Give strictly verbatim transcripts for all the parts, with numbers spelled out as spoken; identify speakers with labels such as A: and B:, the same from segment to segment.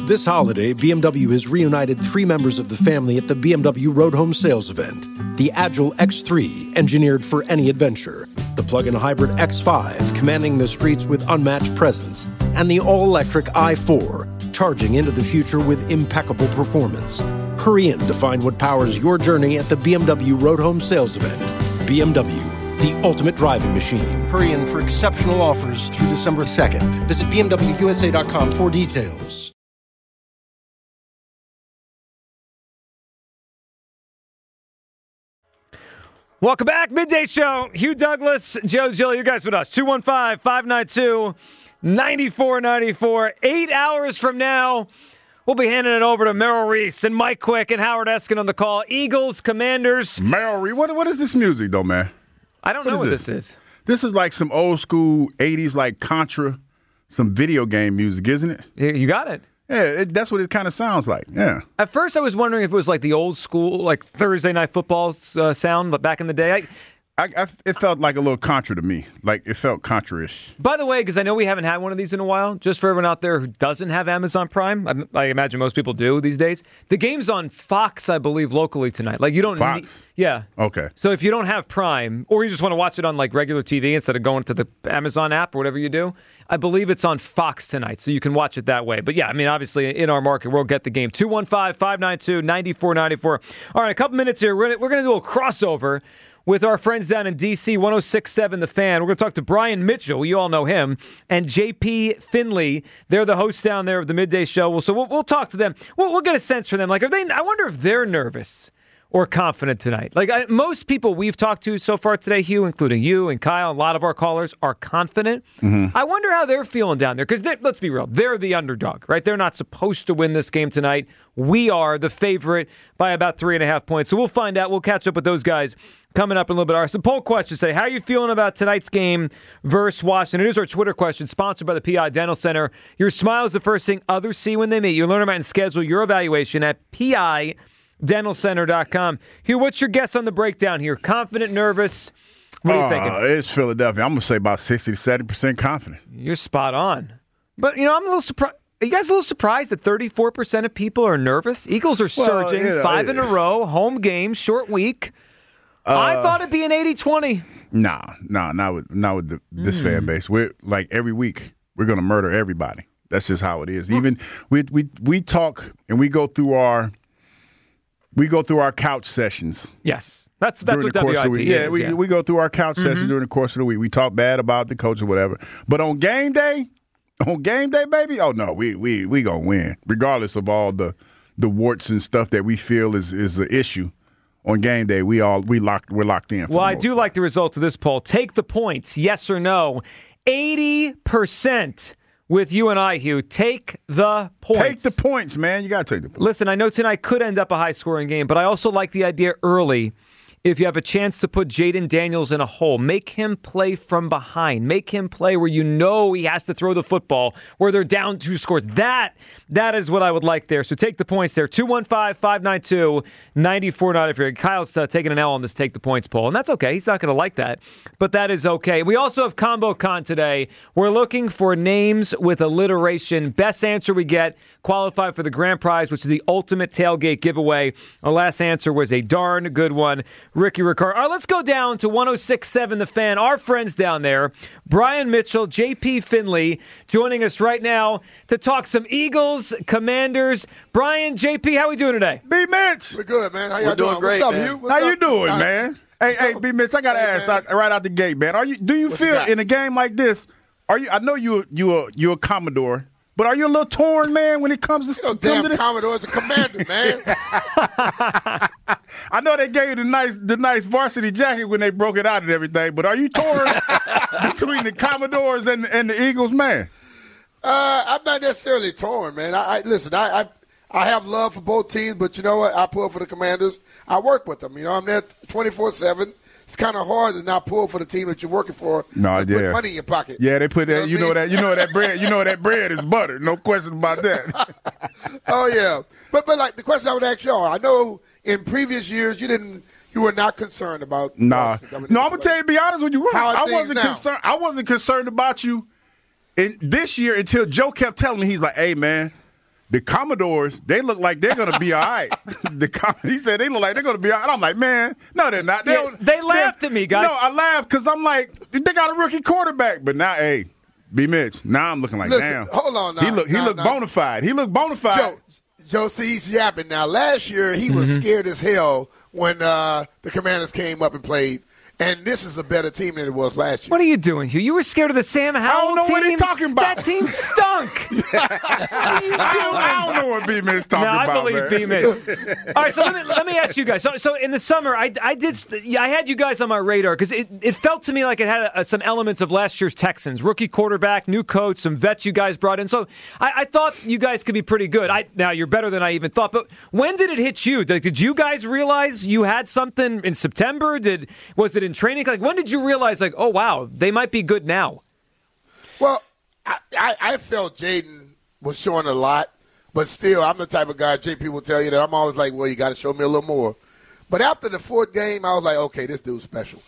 A: This holiday, B M W has reunited three members of the family at the B M W Road Home Sales event. The Agile X three, engineered for any adventure. The plug-in hybrid X five, commanding the streets with unmatched presence. And the all-electric i four, charging into the future with impeccable performance. Hurry in to find what powers your journey at the B M W Road Home Sales event. B M W, the ultimate driving machine. Hurry in for exceptional offers through December second. Visit B M W U S A dot com for details.
B: Welcome back. Midday Show. Hugh Douglas, Joe Gill, you guys with us. two one five, five nine two, nine four nine four. Eight hours from now, we'll be handing it over to Merrill Reese and Mike Quick and Howard Eskin on the call. Eagles, Commanders.
C: Merrill Reese. What, what is this music, though, man?
B: I don't
C: what
B: know what
C: this?
B: this is.
C: This is like some old school eighties, like Contra, some video game music, isn't it?
B: You got it.
C: Yeah, it, that's what it kind of sounds like. Yeah.
B: At first, I was wondering if it was like the old school, like Thursday Night Football uh, sound, but back in the day. I,
C: I, I, it felt like a little Contra to me. Like, it felt Contra-ish.
B: By the way, because I know we haven't had one of these in a while, just for everyone out there who doesn't have Amazon Prime, I, I imagine most people do these days, the game's on Fox, I believe, locally tonight. Like, you don't
C: Fox?
B: need... Yeah.
C: Okay.
B: So if you don't have Prime, or you just want to watch it on, like, regular T V instead of going to the Amazon app or whatever you do, I believe it's on Fox tonight, so you can watch it that way. But, yeah, I mean, obviously, in our market, we'll get the game. two one five, five nine two, nine four nine four. All right, a couple minutes here. We're going to do a crossover with our friends down in D C, one oh six point seven The Fan. We're going to talk to Brian Mitchell. You all know him. And J P Finley. They're the hosts down there of the Midday Show. So we'll, we'll talk to them. We'll, we'll get a sense from them. Like, are they? I wonder if they're nervous or confident tonight. Like, I, most people we've talked to so far today, Hugh, including you and Kyle, a lot of our callers are confident. Mm-hmm. I wonder how they're feeling down there. Because let's be real, they're the underdog, right? They're not supposed to win this game tonight. We are the favorite by about three and a half points. So we'll find out. We'll catch up with those guys coming up in a little bit. All right, so poll question say, how are you feeling about tonight's game versus Washington? It is our Twitter question, sponsored by the P I Dental Center. Your smile is the first thing others see when they meet you. Learn about and schedule your evaluation at P I dental center dot com. Hugh, what's your guess on the breakdown here? Confident, nervous? What are you
C: uh,
B: thinking?
C: It's Philadelphia. I'm going to say about sixty to seventy percent confident.
B: You're spot on. But, you know, I'm a little surprised. Are you guys a little surprised that thirty-four percent of people are nervous? Eagles are surging,
C: well, yeah,
B: five
C: yeah.
B: in a row, home game, short week. Uh, I thought it'd be an eighty twenty.
C: Nah, nah, not with, not with the, this
B: Mm.
C: fan base. We're like every week we're going to murder everybody. That's just how it is. Even we we we talk and we go through our we go through our couch sessions.
B: Yes, that's that's what W I P is.
C: Yeah, we
B: yeah.
C: we go through our couch
B: Mm-hmm.
C: sessions during the course of the week. We talk bad about the coach or whatever. But on game day, on game day, baby, oh no, we we we gonna win regardless of all the the warts and stuff that we feel is is an issue. On game day, we all we locked we're locked in. For
B: well, I do like the results of this poll. Take the points, yes or no. Eighty percent with you and I, Hugh. Take the points.
C: Take the points, man. You gotta take the points.
B: Listen, I know tonight could end up a high-scoring game, but I also like the idea early. If you have a chance to put Jaden Daniels in a hole, make him play from behind. Make him play where you know he has to throw the football, where they're down two scores. That, that is what I would like there. So take the points there. two one five, five nine two, nine four nine four. Kyle's uh, taking an L on this take the points poll, and that's okay. He's not going to like that, but that is okay. We also have Combo Con today. We're looking for names with alliteration. Best answer we get qualify for the grand prize, which is the ultimate tailgate giveaway. Our last answer was a darn good one. Ricky Ricard. All right, let's go down to one oh six point seven The Fan. Our friends down there, Brian Mitchell, J P Finley, joining us right now to talk some Eagles, Commanders. Brian, J P, how we doing today?
C: B. Mitch.
D: We're good, man. How y'all
E: We're doing
D: doing?
E: great,
D: What's up,
E: man.
D: Hugh? What's
C: How
D: up?
C: you doing,
D: All right.
C: man? Hey, hey, B. Mitch, I gotta
D: Hey,
C: ask
D: man.
C: I, right out the gate, man. Are you? Do you
D: What you
C: feel
D: got?
C: in a game like this? Are you? I know you you a you a Commodore, but are you a little torn, man, when it comes to,
D: No
C: comes
D: damn
C: to this?
D: Commodore's a commander, man.
C: I know they gave you the nice the nice varsity jacket when they broke it out and everything, but are you torn between the Commodores and and the Eagles, man?
D: Uh, I'm not necessarily torn, man. I, I listen. I, I I have love for both teams, but you know what? I pull for the Commanders. I work with them. You know, I'm there twenty-four seven. It's kind of hard to not pull for the team that you're working for.
C: No,
D: and
C: yeah.
D: Put money in your pocket.
C: Yeah, they put that. You
D: You know
C: know
D: what I
C: that. You know that bread. You know that bread is butter. No question about that.
D: Oh yeah, but but like the question I would ask y'all. I know in previous years you didn't. You were not concerned about.
C: Nah,
D: us. I mean,
C: no. I'm gonna tell you, be honest with you.
D: How are
C: I
D: things
C: wasn't
D: now?
C: concerned. I wasn't concerned about you in this year until Joe kept telling me, he's like, "Hey, man, The Commodores, they look like they're going to be all right. the Com- he said they look like they're going to be all right. I'm like, man, no, they're not. They,
B: yeah, they laughed at me, guys.
C: No, I laughed because I'm like, they got a rookie quarterback. But now, hey, B. Mitch, now I'm looking like,
D: Listen,
C: damn.
D: hold on now.
C: He looked he
D: now,
C: looked
D: now.
C: bona fide. He looked bona fide.
D: Joe, Joe see, he's yapping now. Last year, he was
B: Mm-hmm.
D: scared as hell when uh, the Commanders came up and played. And this is a better team than it was last year.
B: What are you doing, Hugh? You were scared of the Sam Howell
C: don't know
B: team?
C: what he talking about.
B: That team stunk. What are you doing?
C: I don't know what B. Mitch talking
B: No, I
C: about,
B: believe
C: man.
B: B. Mitch. All right, so let me, let me ask you guys. So, so in the summer, I, I did I had you guys on my radar because it, it felt to me like it had uh, some elements of last year's Texans. Rookie quarterback, new coach, some vets you guys brought in. So I, I thought you guys could be pretty good. I, now, you're better than I even thought. But when did it hit you? Did, did you guys realize you had something in September? Did Was it in training? Like, when did you realize, like, oh, wow, they might be good now?
D: Well, I, I, I felt Jaden was showing a lot, but still, I'm the type of guy, J P will tell you, that I'm always like, well, you got to show me a little more. But after the fourth game, I was like, okay, this dude's special.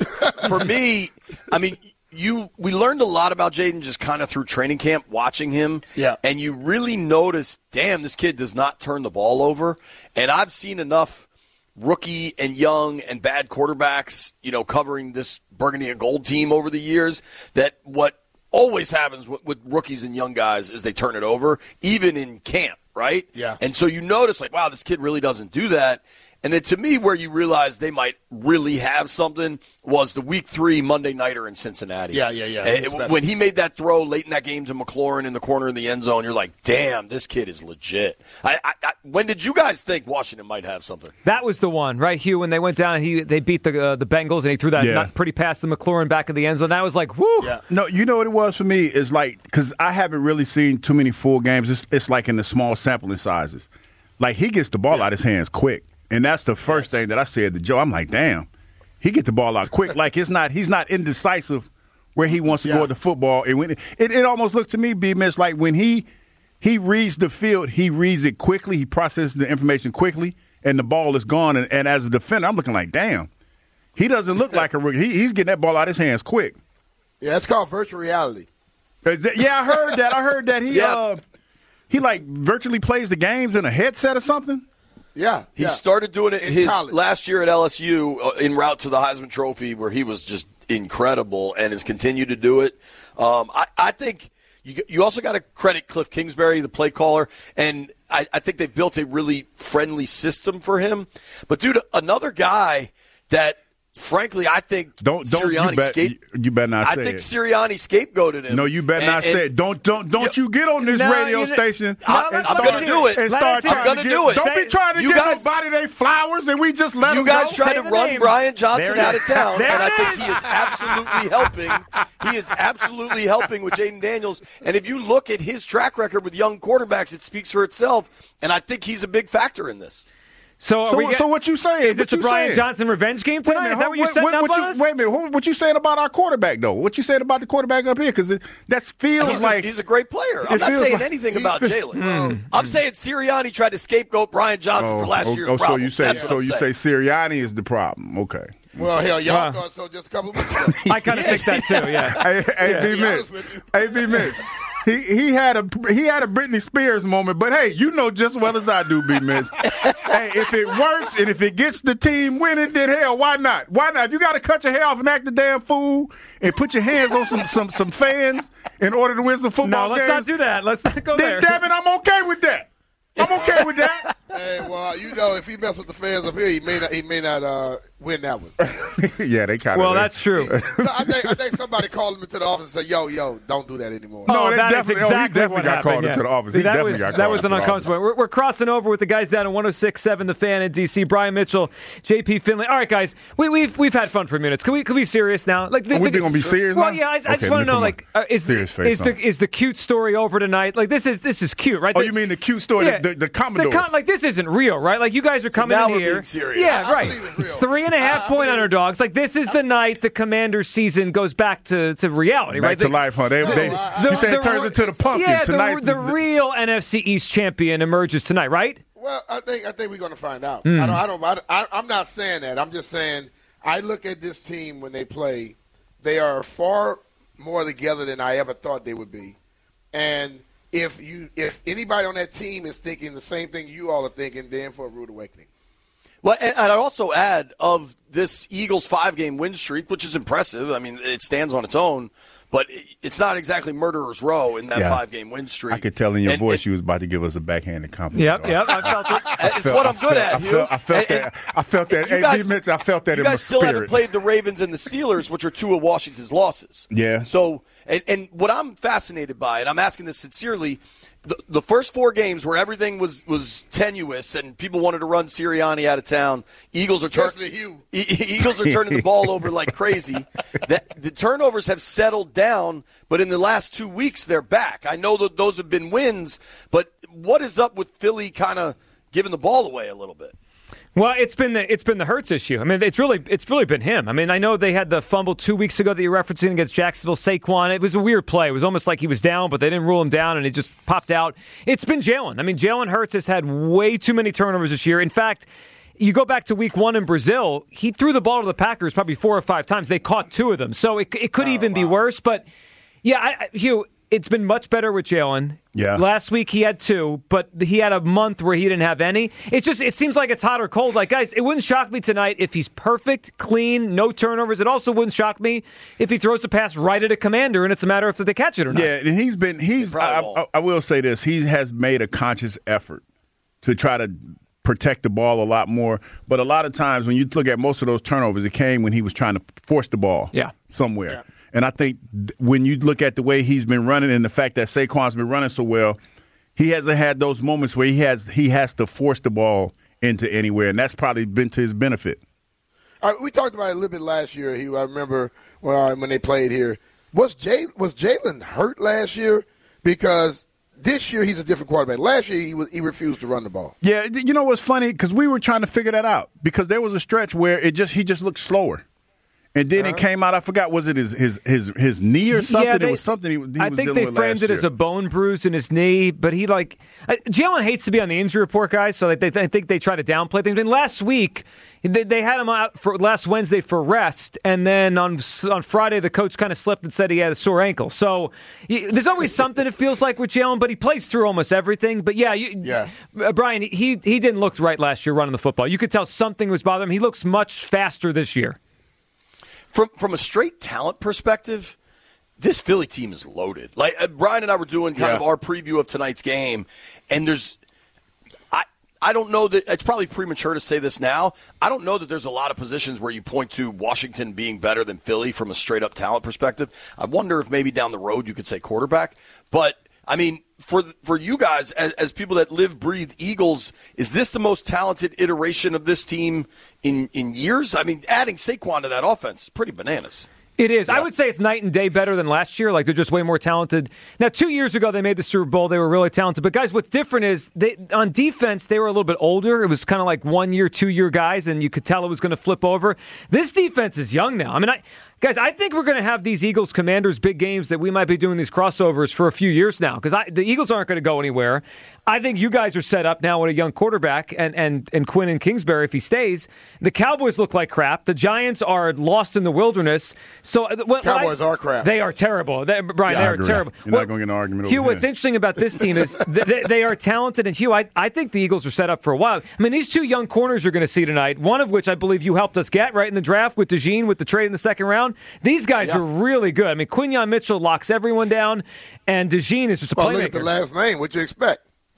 E: For me, I mean, you we learned a lot about Jaden just kind of through training camp, watching him.
F: Yeah.
E: And you really notice, damn, this kid does not turn the ball over. And I've seen enough rookie and young and bad quarterbacks, you know, covering this burgundy and gold team over the years, that what always happens with, with rookies and young guys is they turn it over, even in camp, right?
F: Yeah.
E: And so you notice, like, wow, this kid really doesn't do that. And then to me, where you realize they might really have something was the week three Monday nighter in Cincinnati.
F: Yeah, yeah, yeah.
E: And it- when he made that throw late in that game to McLaurin in the corner in the end zone, you're like, damn, this kid is legit. I, I, I, when did you guys think Washington might have something?
B: That was the one, right, Hugh? When they went down, and he they beat the uh, the Bengals, and he threw that
C: Yeah.
B: not pretty pass to McLaurin back in the end zone. That was like, whoo.
F: Yeah.
C: No, you know what it was for me is like, because I haven't really seen too many full games. It's, it's like in the small sampling sizes. Like, he gets the ball out of his hands quick. And that's the first thing that I said to Joe. I'm like, damn, he get the ball out quick. Like, it's not, he's not indecisive where he wants to
F: Yeah.
C: go with the football. And when it, it, it almost looked to me, B. Mitch, like when he he reads the field, he reads it quickly, he processes the information quickly, and the ball is gone. And, and as a defender, I'm looking like, damn, he doesn't look like a rookie. He, he's getting that ball out of his hands quick.
D: Yeah, it's called virtual reality.
C: Uh, th- Yeah, I heard that. I heard that he
E: Yeah.
C: uh, he like virtually plays the games in a headset or something.
D: Yeah.
E: He
D: yeah.
E: started doing it
D: In
E: his
D: college.
E: last year at L S U uh, en route to the Heisman Trophy, where he was just incredible and has continued to do it. Um, I, I think you you also got to credit Cliff Kingsbury, the play caller, and I, I think they've built a really friendly system for him. But dude, another guy that, frankly, I think
C: Don't don't
E: Sirianni
C: you, bet,
E: scape-
C: you, you better not
E: I
C: say
E: think
C: it.
E: Sirianni scapegoated him.
C: No, you better
E: And-
C: not
E: and-
C: say it. Don't don't don't
E: Yeah.
C: you get on this
B: No,
C: radio
B: you know-
C: station.
B: No,
C: and
B: let's-
E: I'm
B: let's
E: gonna
B: hear
E: do
B: it.
E: it.
C: And
B: Let
C: start
B: us hear
C: trying
B: it.
E: I'm gonna
C: to
E: do
C: get,
E: it.
C: Don't
B: Say
C: be
B: it.
C: trying to
E: You
C: give
E: guys-
C: nobody their flowers and we just let
E: You
C: them
E: guys
C: go.
E: tried
B: Say
E: to
B: the
E: run
B: name.
E: Brian Johnson
B: There it
E: out of
B: is.
E: town,
B: There
E: and I
B: it
E: think
B: is.
E: he is absolutely helping. He is absolutely helping with Jaden Daniels. And if you look at his track record with young quarterbacks, it speaks for itself. And I think he's a big factor in this.
B: So, are
C: So,
B: we get-
C: so what you saying?
B: Is
C: What
B: this the
C: you
B: Brian
C: saying?
B: Johnson revenge game
C: Wait a
B: tonight?
C: minute,
B: Is that what you're
C: what-
B: setting
C: what-
B: up
C: what
B: on
C: you-
B: us?
C: Wait a minute. What, what you saying about our quarterback, though? What you saying about the quarterback up here? Because that feels
E: He's,
C: like
E: a, he's a great player. I'm
C: it
E: not
C: feels
E: saying
C: like-
E: anything
D: he-
E: about Jalen.
B: Hmm.
E: I'm saying Sirianni tried to scapegoat Brian Johnson for last
C: oh,
E: year's
C: oh, so
E: problems.
C: you say
E: That's what
C: so
E: I'm
C: you
E: saying.
C: say Sirianni is the problem? Okay.
D: Well, hell, y'all
B: Wow.
D: thought so just a couple of weeks ago.
B: I kind of think that too. Yeah.
C: Hey, hey,
B: Yeah.
C: B.
D: Be
C: Mitch.
D: honest with you.
C: Hey, B. Mitch. He he had a he had a Britney Spears moment, but hey, you know just as well as I do, B. Mitch. Hey, if it works and if it gets the team winning, then hell, why not? Why not? If you got to cut your hair off and act a damn fool and put your hands on some some some fans in order to win some
B: No,
C: football
B: let's
C: games,
B: not do that. Let's not go
C: then
B: there.
C: damn it, I'm okay with that. I'm okay with that.
D: Hey, well, you know, if he mess with the fans up here, he may not. He may not uh, win that one.
C: Yeah, they kind of.
B: Well, that's true.
D: So I think I think somebody called him into the office and said, "Yo, yo, don't do that anymore."
C: No,
B: Oh,
C: they
B: that is
C: definitely- oh, he
B: exactly
C: definitely
B: what
C: got
B: happened.
C: called
B: yeah.
C: into the office. He
B: that
C: definitely
B: was
C: got
B: that
C: called
B: was an
C: into the
B: uncomfortable. We're, we're crossing over with the guys down at one oh six point seven The Fan in D C. Brian Mitchell, J P Finley. All right, guys, we, we've we've had fun for minutes. Can we can we be serious now? Like, the,
C: Are we
B: the-
C: gonna be serious
B: Well,
C: now?
B: yeah. I, I
C: Okay,
B: just want
C: let
B: to
C: me
B: know,
C: put
B: like,
C: my
B: uh, is
C: serious
B: is
C: face
B: the
C: on.
B: is the cute story over tonight? Like, this is this is cute, right?
C: Oh,
B: The-
C: you mean the cute story,
B: Yeah.
C: the, the, the Commodores?
B: con- like this isn't real, right? Like you guys are coming
E: now
B: in
E: we're
B: here.
E: being serious.
B: Yeah,
D: I- I
B: right.
D: believe it's real.
B: Three and a half
D: I- I
B: point
D: believe it.
B: underdogs. Like this is the night the Commanders season goes back to, to reality,
C: Back
B: right?
C: to
B: They-
C: life, huh? They,
D: No,
C: they,
D: I-
C: you say it turns
B: re-
C: into the pumpkin.
B: Yeah,
C: Tonight's
B: the, the real N F C East champion emerges tonight, right?
D: Well, I think I think we're going to find out.
B: Hmm.
D: I don't. I don't. I, I, I'm not saying that. I'm just saying I look at this team when they play. They are far more together than I ever thought they would be, and if you if anybody on that team is thinking the same thing you all are thinking, then for a rude awakening.
E: Well, and I'd also add of this Eagles five-game win streak, which is impressive. I mean, it stands on its own, but it's not exactly murderer's row in that yeah. five-game win streak.
C: I could tell in your
E: and,
C: voice
E: and,
C: you was about to give us a backhanded compliment.
B: Yep, yep, I felt it.
E: I, it's felt, what I'm good
C: I felt,
E: at, Hugh.
C: I felt, I felt
E: and,
C: that. I felt that. Hey, guys, Mitch, I felt that
E: you
C: in my
E: guys still
C: spirit.
E: haven't played the Ravens and the Steelers, which are two of Washington's losses.
C: Yeah.
E: So, and, and what I'm fascinated by, and I'm asking this sincerely, The, the first four games where everything was, was tenuous and people wanted to run Sirianni out of town, Eagles are turning e- Eagles are turning the ball over like crazy. The, the turnovers have settled down, but in the last two weeks they're back. I know that those have been wins, but what is up with Philly kind of giving the ball away a little bit?
B: Well, it's been the it's been the Hurts issue. I mean, it's really it's really been him. I mean, I know they had the fumble two weeks ago that you're referencing against Jacksonville. Saquon. It was a weird play. It was almost like he was down, but they didn't rule him down, and he just popped out. It's been Jalen. I mean, Jalen Hurts has had way too many turnovers this year. In fact, you go back to week one in Brazil, he threw the ball to the Packers probably four or five times. They caught two of them, so it it could oh, even wow. be worse. But yeah, I, Hugh. It's been much better with Jalen.
C: Yeah.
B: Last week he had two, but he had a month where he didn't have any. It's just it seems like it's hot or cold. Like, guys, it wouldn't shock me tonight if he's perfect, clean, no turnovers. It also wouldn't shock me if he throws the pass right at a commander and it's a matter of if they catch it or not.
C: Yeah, and he's been he's I, I, I will say this, he has made a conscious effort to try to protect the ball a lot more. But a lot of times when you look at most of those turnovers, it came when he was trying to force the ball
B: yeah.
C: somewhere.
D: Yeah.
C: And I think when you look at the way he's been running and the fact that Saquon's been running so well, he hasn't had those moments where he has he has to force the ball into anywhere, and that's probably been to his benefit.
D: Uh, we talked about it a little bit last year. He, I remember when, uh, when they played here. Was Jay was Jalen hurt last year? Because this year he's a different quarterback. Last year he was he refused to run the ball.
C: Yeah, you know what's funny? Because we were trying to figure that out because there was a stretch where it just he just looked slower. And then uh-huh. it came out, I forgot, was it his his his, his knee or something?
B: Yeah, they,
C: it was something he, he
B: I
C: was
B: think
C: dealing
B: they
C: with
B: framed
C: last
B: it
C: year.
B: as a bone bruise in his knee, but he, like, uh, Jalen hates to be on the injury report, guys, so they, they, I think they try to downplay things. I mean, last week, they, they had him out for last Wednesday for rest, and then on on Friday, the coach kind of slipped and said he had a sore ankle. So you, there's always something it feels like with Jalen, but he plays through almost everything. But yeah, you,
D: yeah.
B: Uh, Brian, he, he didn't look right last year running the football. You could tell something was bothering him. He looks much faster this year.
E: From from a straight talent perspective, this Philly team is loaded. Like uh, Brian and I were doing kind
C: yeah.
E: of our preview of tonight's game, and there's, I I don't know that it's probably premature to say this now. I don't know that there's a lot of positions where you point to Washington being better than Philly from a straight up talent perspective. I wonder if maybe down the road you could say quarterback, but I mean. For for you guys, as, as people that live, breathe Eagles, is this the most talented iteration of this team in, in years? I mean, adding Saquon to that offense is pretty bananas.
B: It is.
E: Yeah.
B: I would say it's night and day better than last year. Like, they're just way more talented. Now, two years ago, they made the Super Bowl. They were really talented. But, guys, what's different is they on defense, they were a little bit older. It was kind of like one-year, two-year guys, and you could tell it was going to flip over. This defense is young now. I mean, I... Guys, I think we're going to have these Eagles-Commanders big games that we might be doing these crossovers for a few years now because the Eagles aren't going to go anywhere. I think you guys are set up now with a young quarterback and, and, and Quinn and Kingsbury if he stays. The Cowboys look like crap. The Giants are lost in the wilderness. So what,
D: Cowboys
B: what I,
D: are crap.
B: They are terrible. They, Brian,
C: yeah,
B: they are terrible.
C: You're
B: what,
C: not going to get an argument
B: Hugh,
C: over
B: what's
C: here.
B: interesting about this team is they, they are talented. And, Hugh, I, I think the Eagles are set up for a while. I mean, these two young corners you're going to see tonight, one of which I believe you helped us get right in the draft with DeJean with the trade in the second round. These guys
D: yeah.
B: are really good. I mean, Quinyon Mitchell locks everyone down, and DeJean is just a
D: well,
B: playmaker.
D: Look at the last name. What'd you expect?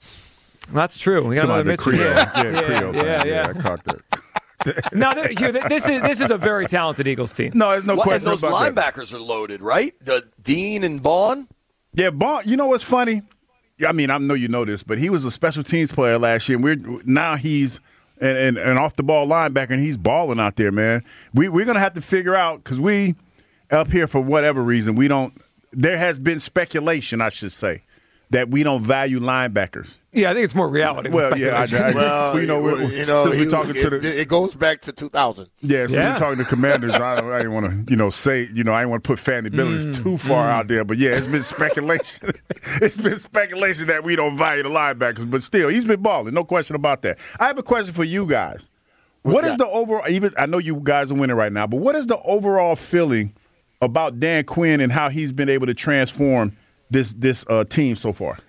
B: That's true. We got another Mitchell.
C: Creole.
B: Yeah,
C: Yeah,
B: yeah,
C: Creole
B: yeah,
C: yeah,
B: yeah.
C: I caught that.
B: Now, Hugh, this is this is a very talented Eagles team.
C: No, there's no
E: well,
C: question
E: and those
C: about
E: linebackers
C: that.
E: are loaded, right? The Dean and Bond.
C: Yeah, Bond. You know what's funny? I mean, I know you know this, but he was a special teams player last year. And we're now he's an, an, an off the ball linebacker, and he's balling out there, man. We we're gonna have to figure out because we up here for whatever reason we don't. There has been speculation, I should say, that we don't value linebackers.
B: Yeah, I think it's more reality.
C: Well, yeah, I, I,
D: well,
C: you know, we're,
D: you know,
C: we're talking
D: it,
C: to the.
D: It goes back to two thousand.
C: Yeah, so
B: yeah.
C: we're talking to Commanders. I, I didn't want to, you know, say, you know, I didn't want to put Fannie Billings
B: mm,
C: too far
B: mm.
C: out there. But yeah, it's been speculation. It's been speculation that we don't value the linebackers. But still, he's been balling. No question about that. I have a question for you guys.
D: What's
C: What is
D: that?
C: the overall? Even I know you guys are winning right now, but what is the overall feeling about Dan Quinn and how he's been able to transform this this uh, team so far?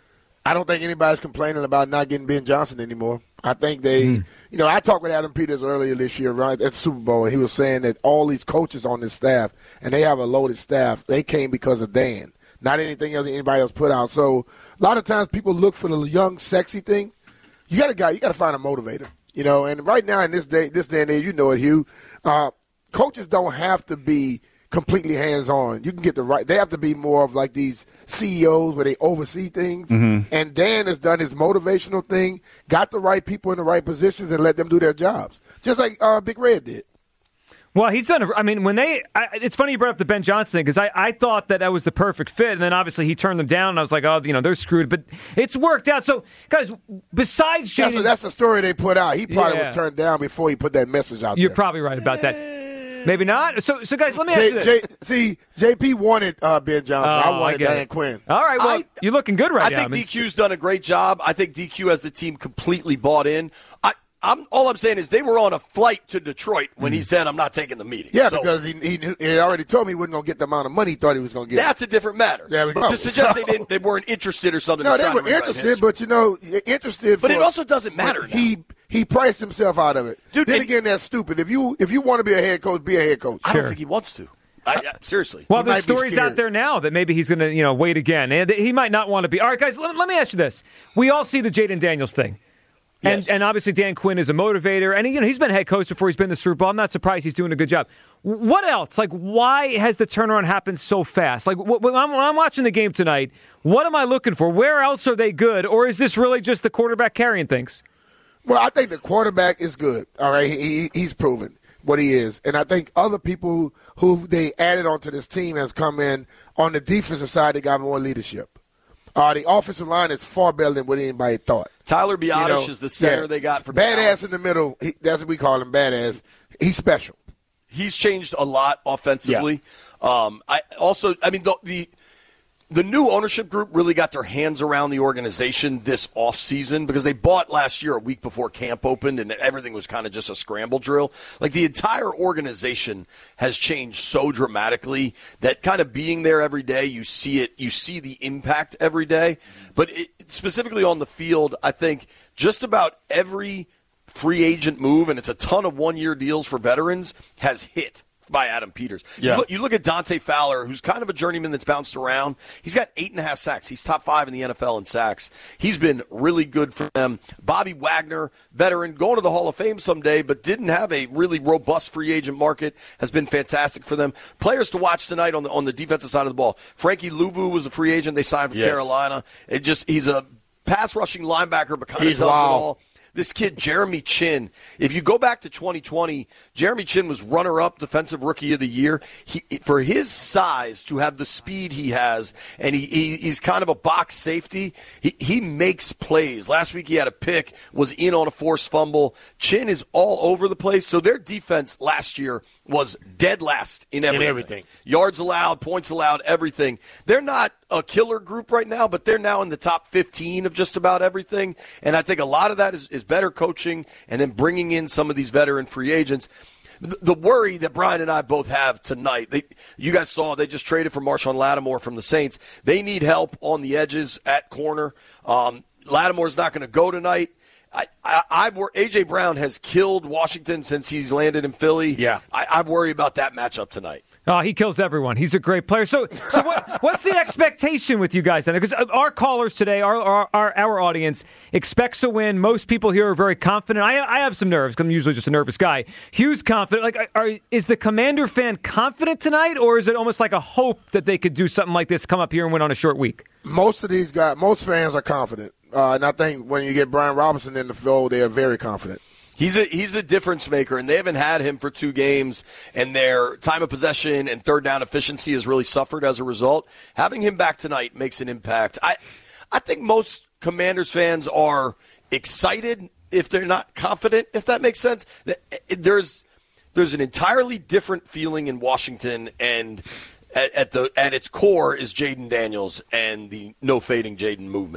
D: I don't think anybody's complaining about not getting Ben Johnson anymore. I think they, mm. you know, I talked with Adam Peters earlier this year, right, at the Super Bowl, and he was saying that all these coaches on this staff, and they have a loaded staff, they came because of Dan, not anything else that anybody else put out. So a lot of times people look for the young, sexy thing. You got to guy, you got to find a motivator, you know. And right now in this day, this day and age, you know it, Hugh. Uh, coaches don't have to be completely hands-on. You can get the right. They have to be more of like these C E Os where they oversee things. Mm-hmm. And Dan has done his motivational thing, got the right people in the right positions, and let them do their jobs, just like uh, Big Red did.
B: Well, he's done. A, I mean, when they, I, it's funny you brought up the Ben Johnson thing because I, I thought that that was the perfect fit, and then obviously he turned them down, and I was like, oh, you know, they're screwed. But it's worked out. So, guys, besides Jaden,
D: that's, a, that's the story they put out. He probably yeah. was turned down before he put that message out.
B: You're
D: there.
B: probably right about that. Maybe not. So, so guys, let me ask
D: J,
B: you this.
D: J, see, J P wanted uh, Ben Johnson.
B: Oh,
D: I wanted
B: I
D: Dan
B: it.
D: Quinn.
B: All right, well, I, you're looking good right
E: I
B: now.
E: I think D Q's done a great job. I think D Q has the team completely bought in. I, I'm all I'm saying is they were on a flight to Detroit when mm. he said, "I'm not taking the meeting."
D: Yeah,
E: so,
D: because he, he knew, he already told me he wasn't going to get the amount of money he thought he was going to get.
E: That's a different matter.
D: There we go.
E: To suggest they didn't, they weren't interested or something.
D: No, they were interested, but you know, interested.
E: But
D: for,
E: it also doesn't matter.
D: He
E: now.
D: he priced himself out of it.
E: Dude,
D: then
E: and,
D: again, that's stupid. If you if you want to be a head coach, be a head coach.
E: I
B: sure.
E: don't think he wants to. I, I, seriously.
B: Well,
D: he
B: there's stories out there now that maybe he's going to, you know, wait again. And he might not want to be. All right, guys, let, let me ask you this. We all see the Jaden Daniels thing. And
E: yes.
B: and obviously Dan Quinn is a motivator. And, he, you know, he's been head coach before he's been in the Super Bowl. I'm not surprised he's doing a good job. What else? Like, why has the turnaround happened so fast? Like, when I'm, when I'm watching the game tonight, what am I looking for? Where else are they good? Or is this really just the quarterback carrying things?
D: Well, I think the quarterback is good. All right, he, he's proven what he is. And I think other people who they added onto this team has come in on the defensive side. They got more leadership. Uh, the offensive line is far better than what anybody thought.
E: Tyler Biadasz you know,
D: is
E: the center
D: yeah.
E: they got from
D: Badass
E: Dallas.
D: in the middle. He, that's what we call him, badass. He's special.
E: He's changed a lot offensively. Yeah. Um, I also, I mean, the, the the new ownership group really got their hands around the organization this offseason because they bought last year a week before camp opened and everything was kind of just a scramble drill. Like the entire organization has changed so dramatically that kind of being there every day, you see it, you see the impact every day. But it, specifically on the field, I think just about every free agent move, and it's a ton of one-year deals for veterans, has hit by Adam Peters.
D: Yeah.
E: You, look, you look at Dante Fowler, who's kind of a journeyman that's bounced around. He's got eight and a half sacks. He's top five in the N F L in sacks. He's been really good for them. Bobby Wagner, veteran, going to the Hall of Fame someday, but didn't have a really robust free agent market, has been fantastic for them. Players to watch tonight on the on the defensive side of the ball. Frankie Louvu was a free agent they signed from yes. Carolina. It just he's a pass rushing linebacker, but kind of does
D: wild.
E: it all. This kid, Jeremy Chin, if you go back to twenty twenty, Jeremy Chin was runner-up Defensive Rookie of the Year. He, for his size, to have the speed he has, and he, he he's kind of a box safety, he, he makes plays. Last week he had a pick, was in on a forced fumble. Chin is all over the place. So their defense last year was dead last in everything.
D: In everything.
E: Yards allowed, points allowed, everything. They're not a killer group right now, but they're now in the top fifteen of just about everything. And I think a lot of that is, is better coaching and then bringing in some of these veteran free agents. The, the worry that Brian and I both have tonight, they, you guys saw they just traded for Marshawn Lattimore from the Saints. They need help on the edges at corner. Um, Lattimore's not going to go tonight. I, I, I, A J Brown has killed Washington since he's landed in Philly.
D: Yeah.
E: I, I worry about that matchup tonight.
B: Oh, he kills everyone. He's a great player. So, so what, what's the expectation with you guys then? Because our callers today, our, our our our audience expects a win. Most people here are very confident. I I have some nerves because I'm usually just a nervous guy. Hugh's confident. Like, are, is the Commander fan confident tonight, or is it almost like a hope that they could do something like this, come up here and win on a short week?
D: Most of these guys, most fans are confident, uh, and I think when you get Brian Robinson in the fold, they are very confident.
E: He's a he's a difference maker, and they haven't had him for two games, and their time of possession and third down efficiency has really suffered as a result. Having him back tonight makes an impact. I I think most Commanders fans are excited if they're not confident, if that makes sense. There's there's an entirely different feeling in Washington, and at, at the at its core is Jaden Daniels and the no fading Jaden movement.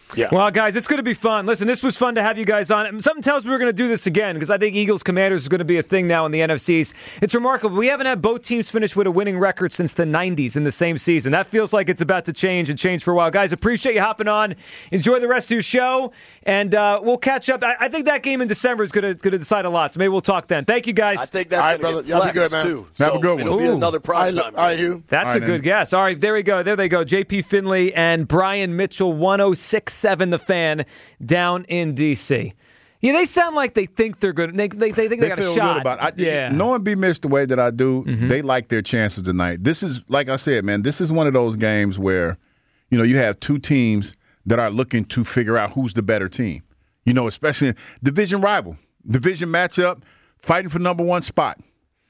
E: Yeah.
B: Well, guys, it's going to be fun. Listen, this was fun to have you guys on. Something tells me we're going to do this again because I think Eagles Commanders is going to be a thing now in the N F Cs. It's remarkable. We haven't had both teams finish with a winning record since the nineties in the same season. That feels like it's about to change and change for a while. Guys, appreciate you hopping on. Enjoy the rest of your show, and uh, we'll catch up. I, I think that game in December is going to going to decide a lot, so maybe we'll talk then. Thank you, guys.
E: I think that's
D: right,
E: going to
D: brother.
E: get
D: Y'all be
E: flexed,
D: good, man.
E: too.
C: Have
E: so
C: a good one.
E: It'll be
B: Ooh.
E: another prime time.
D: All right, Hugh.
B: That's
C: All
B: a
C: right,
B: good
C: then.
B: guess. All right, there we go. There they go. J P Finley and Brian Mitchell, one oh six point seven The Fan, down in D C. Yeah, they sound like they think they're good. They, they, they think they,
C: They
B: got
C: feel
B: a shot.
C: good about it. I,
B: yeah.
C: Knowing B. Mitch the way that I do,
B: Mm-hmm.
C: they like their chances tonight. This is, like I said, man, this is one of those games where, you know, you have two teams that are looking to figure out who's the better team. You know, especially in division rival, division matchup, fighting for number one spot.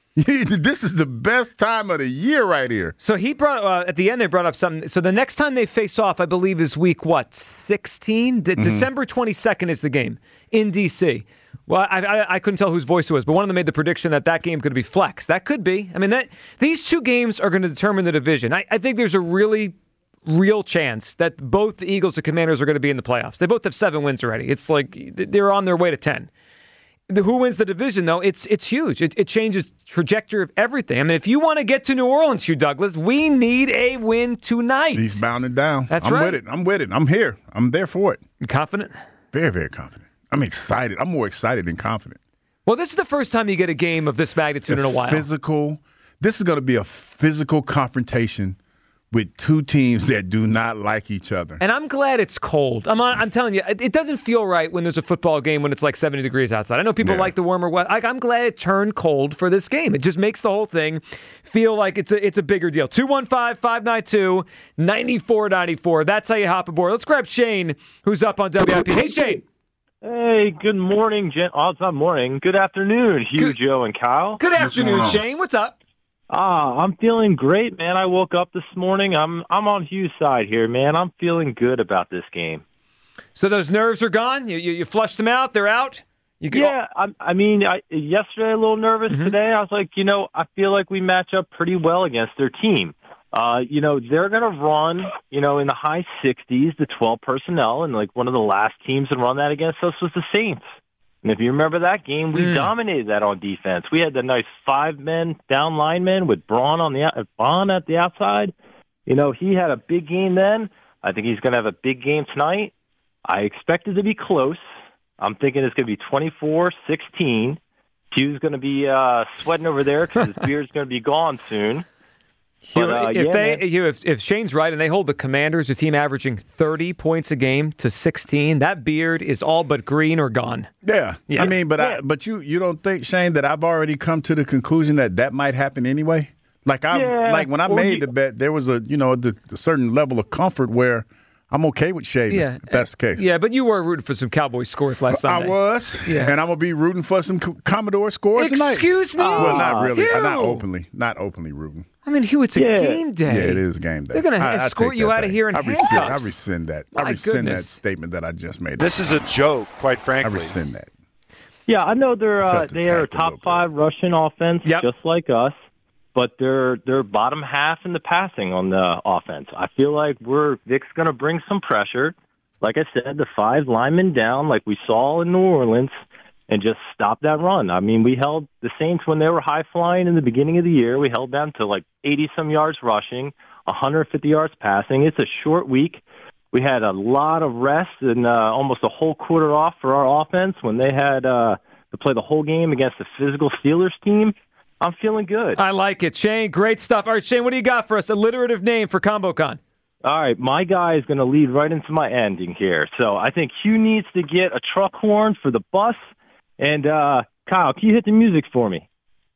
C: This is the best time of the year right here.
B: So he brought uh, at the end. They brought up something. So the next time they face off, I believe, is week what sixteen. De-
C: Mm-hmm.
B: December twenty second is the game in D C. Well, I, I I couldn't tell whose voice it was, but one of them made the prediction that that game could be flex. That could be. I mean, that these two games are going to determine the division. I, I think there's a really real chance that both the Eagles and Commanders are going to be in the playoffs. They both have seven wins already. It's like they're on their way to ten. The, who wins the division, though, it's it's huge. It, it changes trajectory of everything. I mean, if you want to get to New Orleans, Hugh Douglas, we need a win tonight.
C: He's bounding down.
B: That's
C: I'm
B: right.
C: with it. I'm with it. I'm here. I'm there for it.
B: You confident?
C: Very, very confident. I'm excited. I'm more excited than confident.
B: Well, this is the first time you get a game of this magnitude in a while.
C: Physical. This is going to be a physical confrontation with two teams that do not like each other.
B: And I'm glad it's cold. I'm on, I'm telling you, it, it doesn't feel right when there's a football game when it's like seventy degrees outside. I know people
C: Yeah.
B: like the warmer weather. I, I'm glad it turned cold for this game. It just makes the whole thing feel like it's a it's a bigger deal. two one five, five nine two, nine four nine four. That's how you hop aboard. Let's grab Shane, who's up on W I P. Hey, Shane.
F: Hey, good morning, Jen. Oh, it's not morning. Good afternoon, Hugh,
B: Good-
F: Joe, and Kyle.
B: Good afternoon,
C: going on?
B: Shane. What's up?
F: Ah, I'm feeling great, man. I woke up this morning. I'm I'm on Hugh's side here, man. I'm feeling good about this game.
B: So those nerves are gone? You you, you flushed them out? They're out? You can,
F: Yeah, I, I mean, I, yesterday a little nervous.
B: Mm-hmm.
F: Today I was like, you know, I feel like we match up pretty well against their team. Uh, you know, they're going to run, you know, in the high sixties, the twelve personnel, and like one of the last teams to run that against us was the Saints. And if you remember that game, we
B: Mm.
F: dominated that on defense. We had the nice five men down linemen with Braun on the out- Braun at the outside. You know, he had a big game then. I think he's going to have a big game tonight. I expect it to be close. I'm thinking it's going to be twenty-four sixteen. Hugh's going to be uh, sweating over there because his beard's going to be gone soon.
B: Hugh,
F: But, uh,
B: if
F: yeah,
B: they,
F: man.
B: Hugh, if, if Shane's right and they hold the Commanders, a team averaging thirty points a game to sixteen, that beard is all but green or gone.
C: Yeah.
B: Yeah.
C: I mean, but I, but you you don't think, Shane, that I've already come to the conclusion that that might happen anyway? Like I
F: Yeah,
C: like when I
F: well,
C: made
F: you-
C: the bet, there was a you know the, the certain level of comfort where I'm okay with shaving.
B: Yeah,
C: if that's the case.
B: Yeah, but you were rooting for some Cowboys scores last
C: I
B: Sunday.
C: was,
B: Yeah.
C: and I'm gonna be rooting for some Co- Commodore scores tonight.
B: Excuse me?
C: Well, not really.
B: Hugh!
C: I'm not openly, not openly rooting.
B: I mean, Hugh, it's a
F: Yeah.
B: game day.
C: Yeah, it is game day.
B: They're gonna
C: I- I
B: escort
C: take
B: you
C: that
B: out of
C: back.
B: here in
C: I rescind, I
B: handcuffs.
C: rescind that.
B: My
C: I rescind
B: goodness.
C: that statement that I just made.
G: This is a joke, quite
C: I
G: frankly.
C: rescind that.
F: Yeah, I know they're uh,
C: Felt
F: they are a
C: attacked a little
F: top
C: bit.
F: five Russian offense,
B: Yep.
F: just like us, but they're they're bottom half in the passing on the offense. I feel like we're Vic's going to bring some pressure. Like I said, the five linemen down, like we saw in New Orleans, and just stop that run. I mean, we held the Saints when they were high flying in the beginning of the year. We held them to like eighty some yards rushing, one hundred fifty yards passing. It's a short week. We had a lot of rest and uh, almost a whole quarter off for our offense when they had uh, to play the whole game against the physical Steelers team. I'm feeling good.
B: I like it. Shane, great stuff. All right, Shane, what do you got for us? Alliterative name for ComboCon.
F: All right, my guy is going to lead right into my ending here. So I think Hugh needs to get a truck horn for the bus. And uh, Kyle, can you hit the music for me?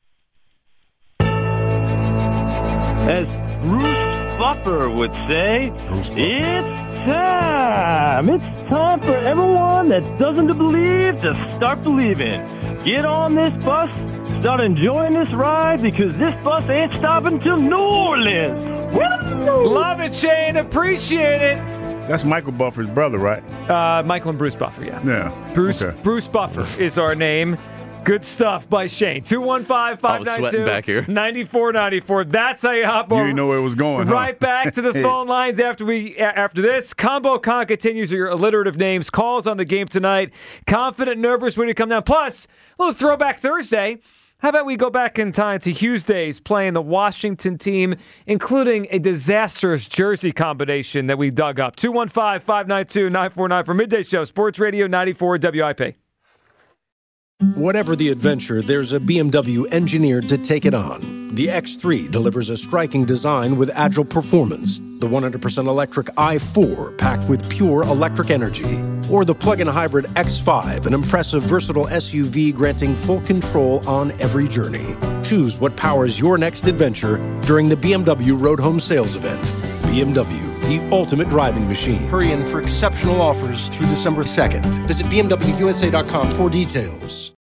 F: As Bruce Buffer would say, it's time. It's time for everyone that doesn't believe to start believing. Get on this bus, start enjoying this ride, because this bus ain't stopping till New Orleans. Woo!
B: Love it, Shane. Appreciate it.
C: That's Michael Buffer's brother, right?
B: Uh, Michael and Bruce Buffer, yeah.
C: Yeah.
B: Bruce
C: Okay.
B: Bruce Buffer is our name. Good stuff by Shane. two one five, five nine two, nine four nine four. That's how you hop
C: You
B: over.
C: didn't know where it was going, huh?
B: Right back to the phone lines after we after this. Combo Con continues with your alliterative names. Calls on the game tonight. Confident, nervous when you come down. Plus, a little throwback Thursday. How about we go back in time to Hughes days playing the Washington team, including a disastrous jersey combination that we dug up. two one five, five nine two, nine four nine for Midday Show. Sports Radio ninety-four W I P.
A: Whatever the adventure, there's a B M W engineered to take it on. The X three delivers a striking design with agile performance. The one hundred percent electric i four packed with pure electric energy. Or the plug-in hybrid X five, an impressive versatile S U V granting full control on every journey. Choose what powers your next adventure during the B M W Road Home Sales Event. B M W, the ultimate driving machine. Hurry in for exceptional offers through December second. Visit B M W U S A dot com for details.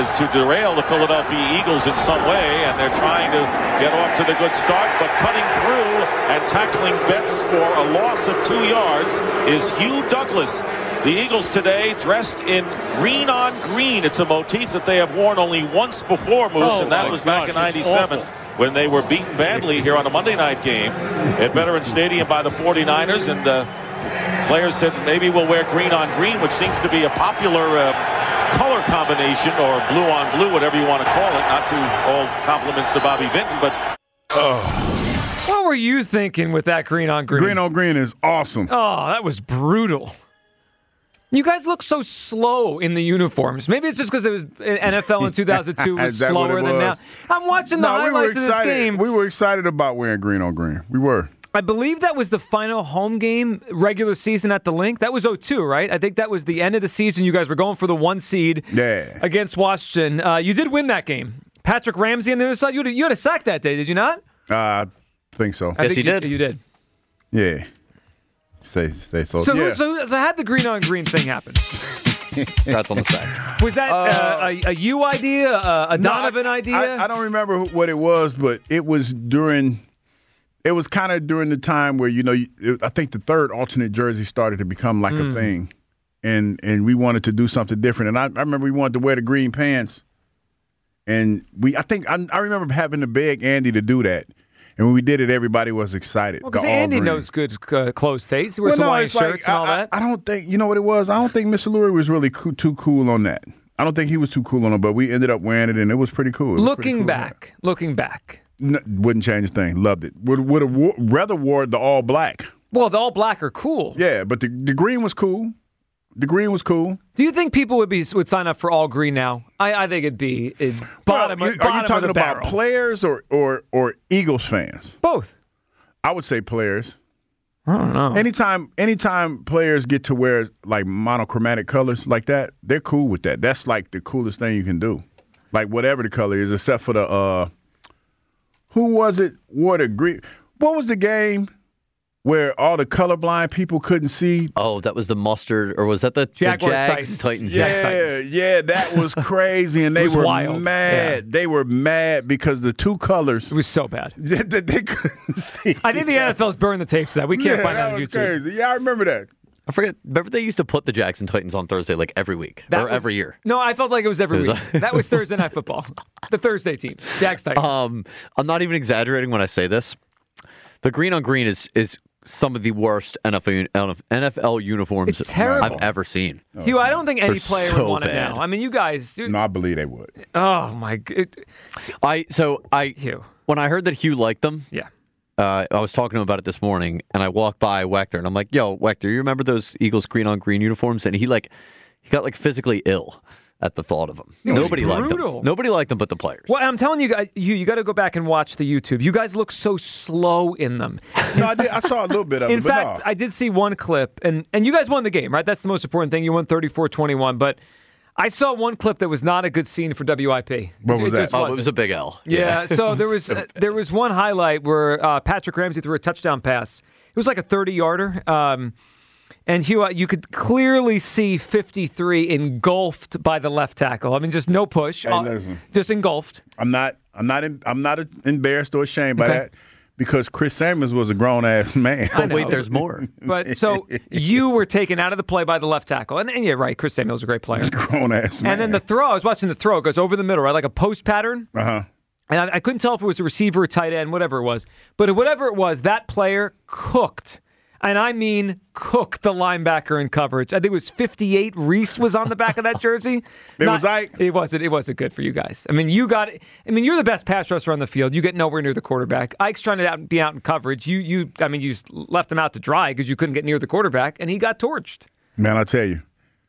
G: is to derail the Philadelphia Eagles in some way, and they're trying to get off to the good start, but cutting through and tackling Betts for a loss of two yards is Hugh Douglas. The Eagles today dressed in green on green. It's a motif that they have worn only once before, Moose,
B: oh,
G: and that was back
B: gosh,
G: in ninety-seven when they were beaten badly here on a Monday night game at Veterans Stadium by the forty-niners, and the players said maybe we'll wear green on green, which seems to be a popular uh, color combination, or blue on blue, whatever you want to call it. Not to all compliments to Bobby Vinton, but
C: Oh,
B: What were you thinking with that green on green?
C: green on green is awesome.
B: Oh, that was brutal. You guys look so slow in the uniforms. Maybe it's just because it was N F L in two thousand two was
C: Is that what
B: slower
C: it
B: than now.
C: was?
B: I'm watching the
C: No, we were
B: highlights of this
C: excited.
B: game.
C: We were excited about wearing green on green. We were.
B: I believe that was the final home game regular season at the Link. That was oh two, right? I think that was the end of the season. You guys were going for the one seed
C: Yeah.
B: against Washington. Uh, you did win that game. Patrick Ramsey on the other side. You had, a, you had a sack that day, did you not?
C: Uh, I think so.
B: I
H: Yes,
B: think
H: he
B: you,
H: did.
B: You did.
C: Yeah. Say, say so.
B: So,
C: yeah.
B: so, so had the green on green thing happen?
H: That's on the side.
B: Was that uh, a, a you idea, a, a
C: No,
B: Donovan
C: I,
B: idea?
C: I, I don't remember who- what it was, but it was during. It was kind of during the time where you know you- it, I think the third alternate jersey started to become like
B: Hmm.
C: a thing, and and we wanted to do something different. And I, I remember we wanted to wear the green pants, and we I think I, I remember having to beg Andy to do that. And when we did it, everybody was excited.
B: Well, because
C: The all
B: Andy
C: green.
B: knows good uh, clothes taste. He wears
C: Well, no,
B: Hawaiian
C: it's like,
B: shirts and all
C: I,
B: that.
C: I, I don't think you know what it was. I don't think Mister Lurie was really coo- too cool on that. I don't think he was too cool on it, but we ended up wearing it, and it was pretty cool. It was pretty
B: Looking
C: cool.
B: back, looking back.
C: N- wouldn't change a thing. Loved it. Would would have wo- rather wore the all black.
B: Well, the all black are cool.
C: Yeah, but the the green was cool. The green was cool.
B: Do you think people would be would sign up for all green now? I, I think it'd be it'd bottom.
C: Well,
B: of,
C: you-
B: bottom
C: are you
B: of
C: talking
B: the
C: about
B: barrel.
C: players or, or or Eagles fans?
B: Both.
C: I would say players.
B: I don't know.
C: Anytime anytime players get to wear like monochromatic colors like that, they're cool with that. That's like the coolest thing you can do. Like whatever the color is, except for the uh who was it? Wore the green. What was the game where all the colorblind people couldn't see?
H: Oh, that was the mustard, or was that the, the
B: Jaguars,
H: Jags
B: Titans.
H: Titans?
B: Yeah.
C: Yeah,
B: Titans.
C: yeah, that was crazy, and
B: It
C: they
B: was
C: were
B: wild.
C: mad.
B: Yeah.
C: They were mad because the two colors
B: It was so bad.
C: they, they, they couldn't see.
B: I think the N F L's burned the tapes of that. We can't
C: yeah,
B: find that
C: that
B: on
C: was
B: YouTube.
C: crazy. Yeah, I remember that.
H: I forget. Remember they used to put the Jackson Titans on Thursday like every week
B: That
H: or
B: was-
H: every year.
B: No, I felt like it was every
H: It was-
B: week. That was Thursday Night Football. The Thursday team. Jags Titans.
H: Um, I'm not even exaggerating when I say this. The green on green is is some of the worst N F L N F L uniforms
B: It's terrible.
H: I've ever seen.
B: Hugh, I don't think any
H: They're
B: player
H: so
B: would want it
H: bad.
B: now. I mean, you guys. Dude,
C: No, I believe they would.
B: Oh my god.
H: I so I
B: Hugh.
H: when I heard that Hugh liked them,
B: Yeah.
H: uh, I was talking to him about it this morning, and I walked by Wechter, and I'm like, "Yo, Wechter, you remember those Eagles green on green uniforms?" And he like he got like physically ill at the thought of them.
B: It was
H: Nobody liked them.
B: brutal.
H: Nobody liked them but the players.
B: Well, I'm telling you, guys, you you got to go back and watch the YouTube. You guys look so slow in them.
C: No, I, did, I saw a little bit of
B: In
C: it, but
B: fact,
C: no.
B: I did see one clip, and, and you guys won the game, right? That's the most important thing. You won thirty-four twenty-one, but I saw one clip that was not a good scene for W I P.
C: What
B: It-
C: was
B: it
C: that?
B: just
H: Oh, it
B: wasn't.
H: was a big L.
B: Yeah, so there was uh, there was one highlight where uh, Patrick Ramsey threw a touchdown pass. It was like a thirty-yarder. Um, and Hugh, uh, you could clearly see fifty-three engulfed by the left tackle. I mean, just no push.
C: Hey,
B: uh,
C: listen.
B: just engulfed.
C: I'm not. I'm not. In, I'm not embarrassed or ashamed by
B: Okay.
C: that because Chris Samuels was a grown ass man.
B: I know.
H: Wait, there's more.
B: But so you were taken out of the play by the left tackle. And, and yeah, right, Chris Samuel's a great player.
C: grown ass man.
B: And then the throw, I was watching the throw, it goes over the middle, right? Like a post pattern.
C: uh huh.
B: And I, I couldn't tell if it was a receiver or tight end, whatever it was. But whatever it was, that player cooked. And I mean cooked the linebacker in coverage. I think it was fifty-eight. Reese was on the back of that jersey.
C: It was Ike.
B: It wasn't. It wasn't good for you guys. I mean, you got. I mean, you're the best pass rusher on the field. You get nowhere near the quarterback. Ike's trying to out, be out in coverage. You, you. I mean, you just left him out to dry because you couldn't get near the quarterback, and he got torched.
C: Man, I tell you.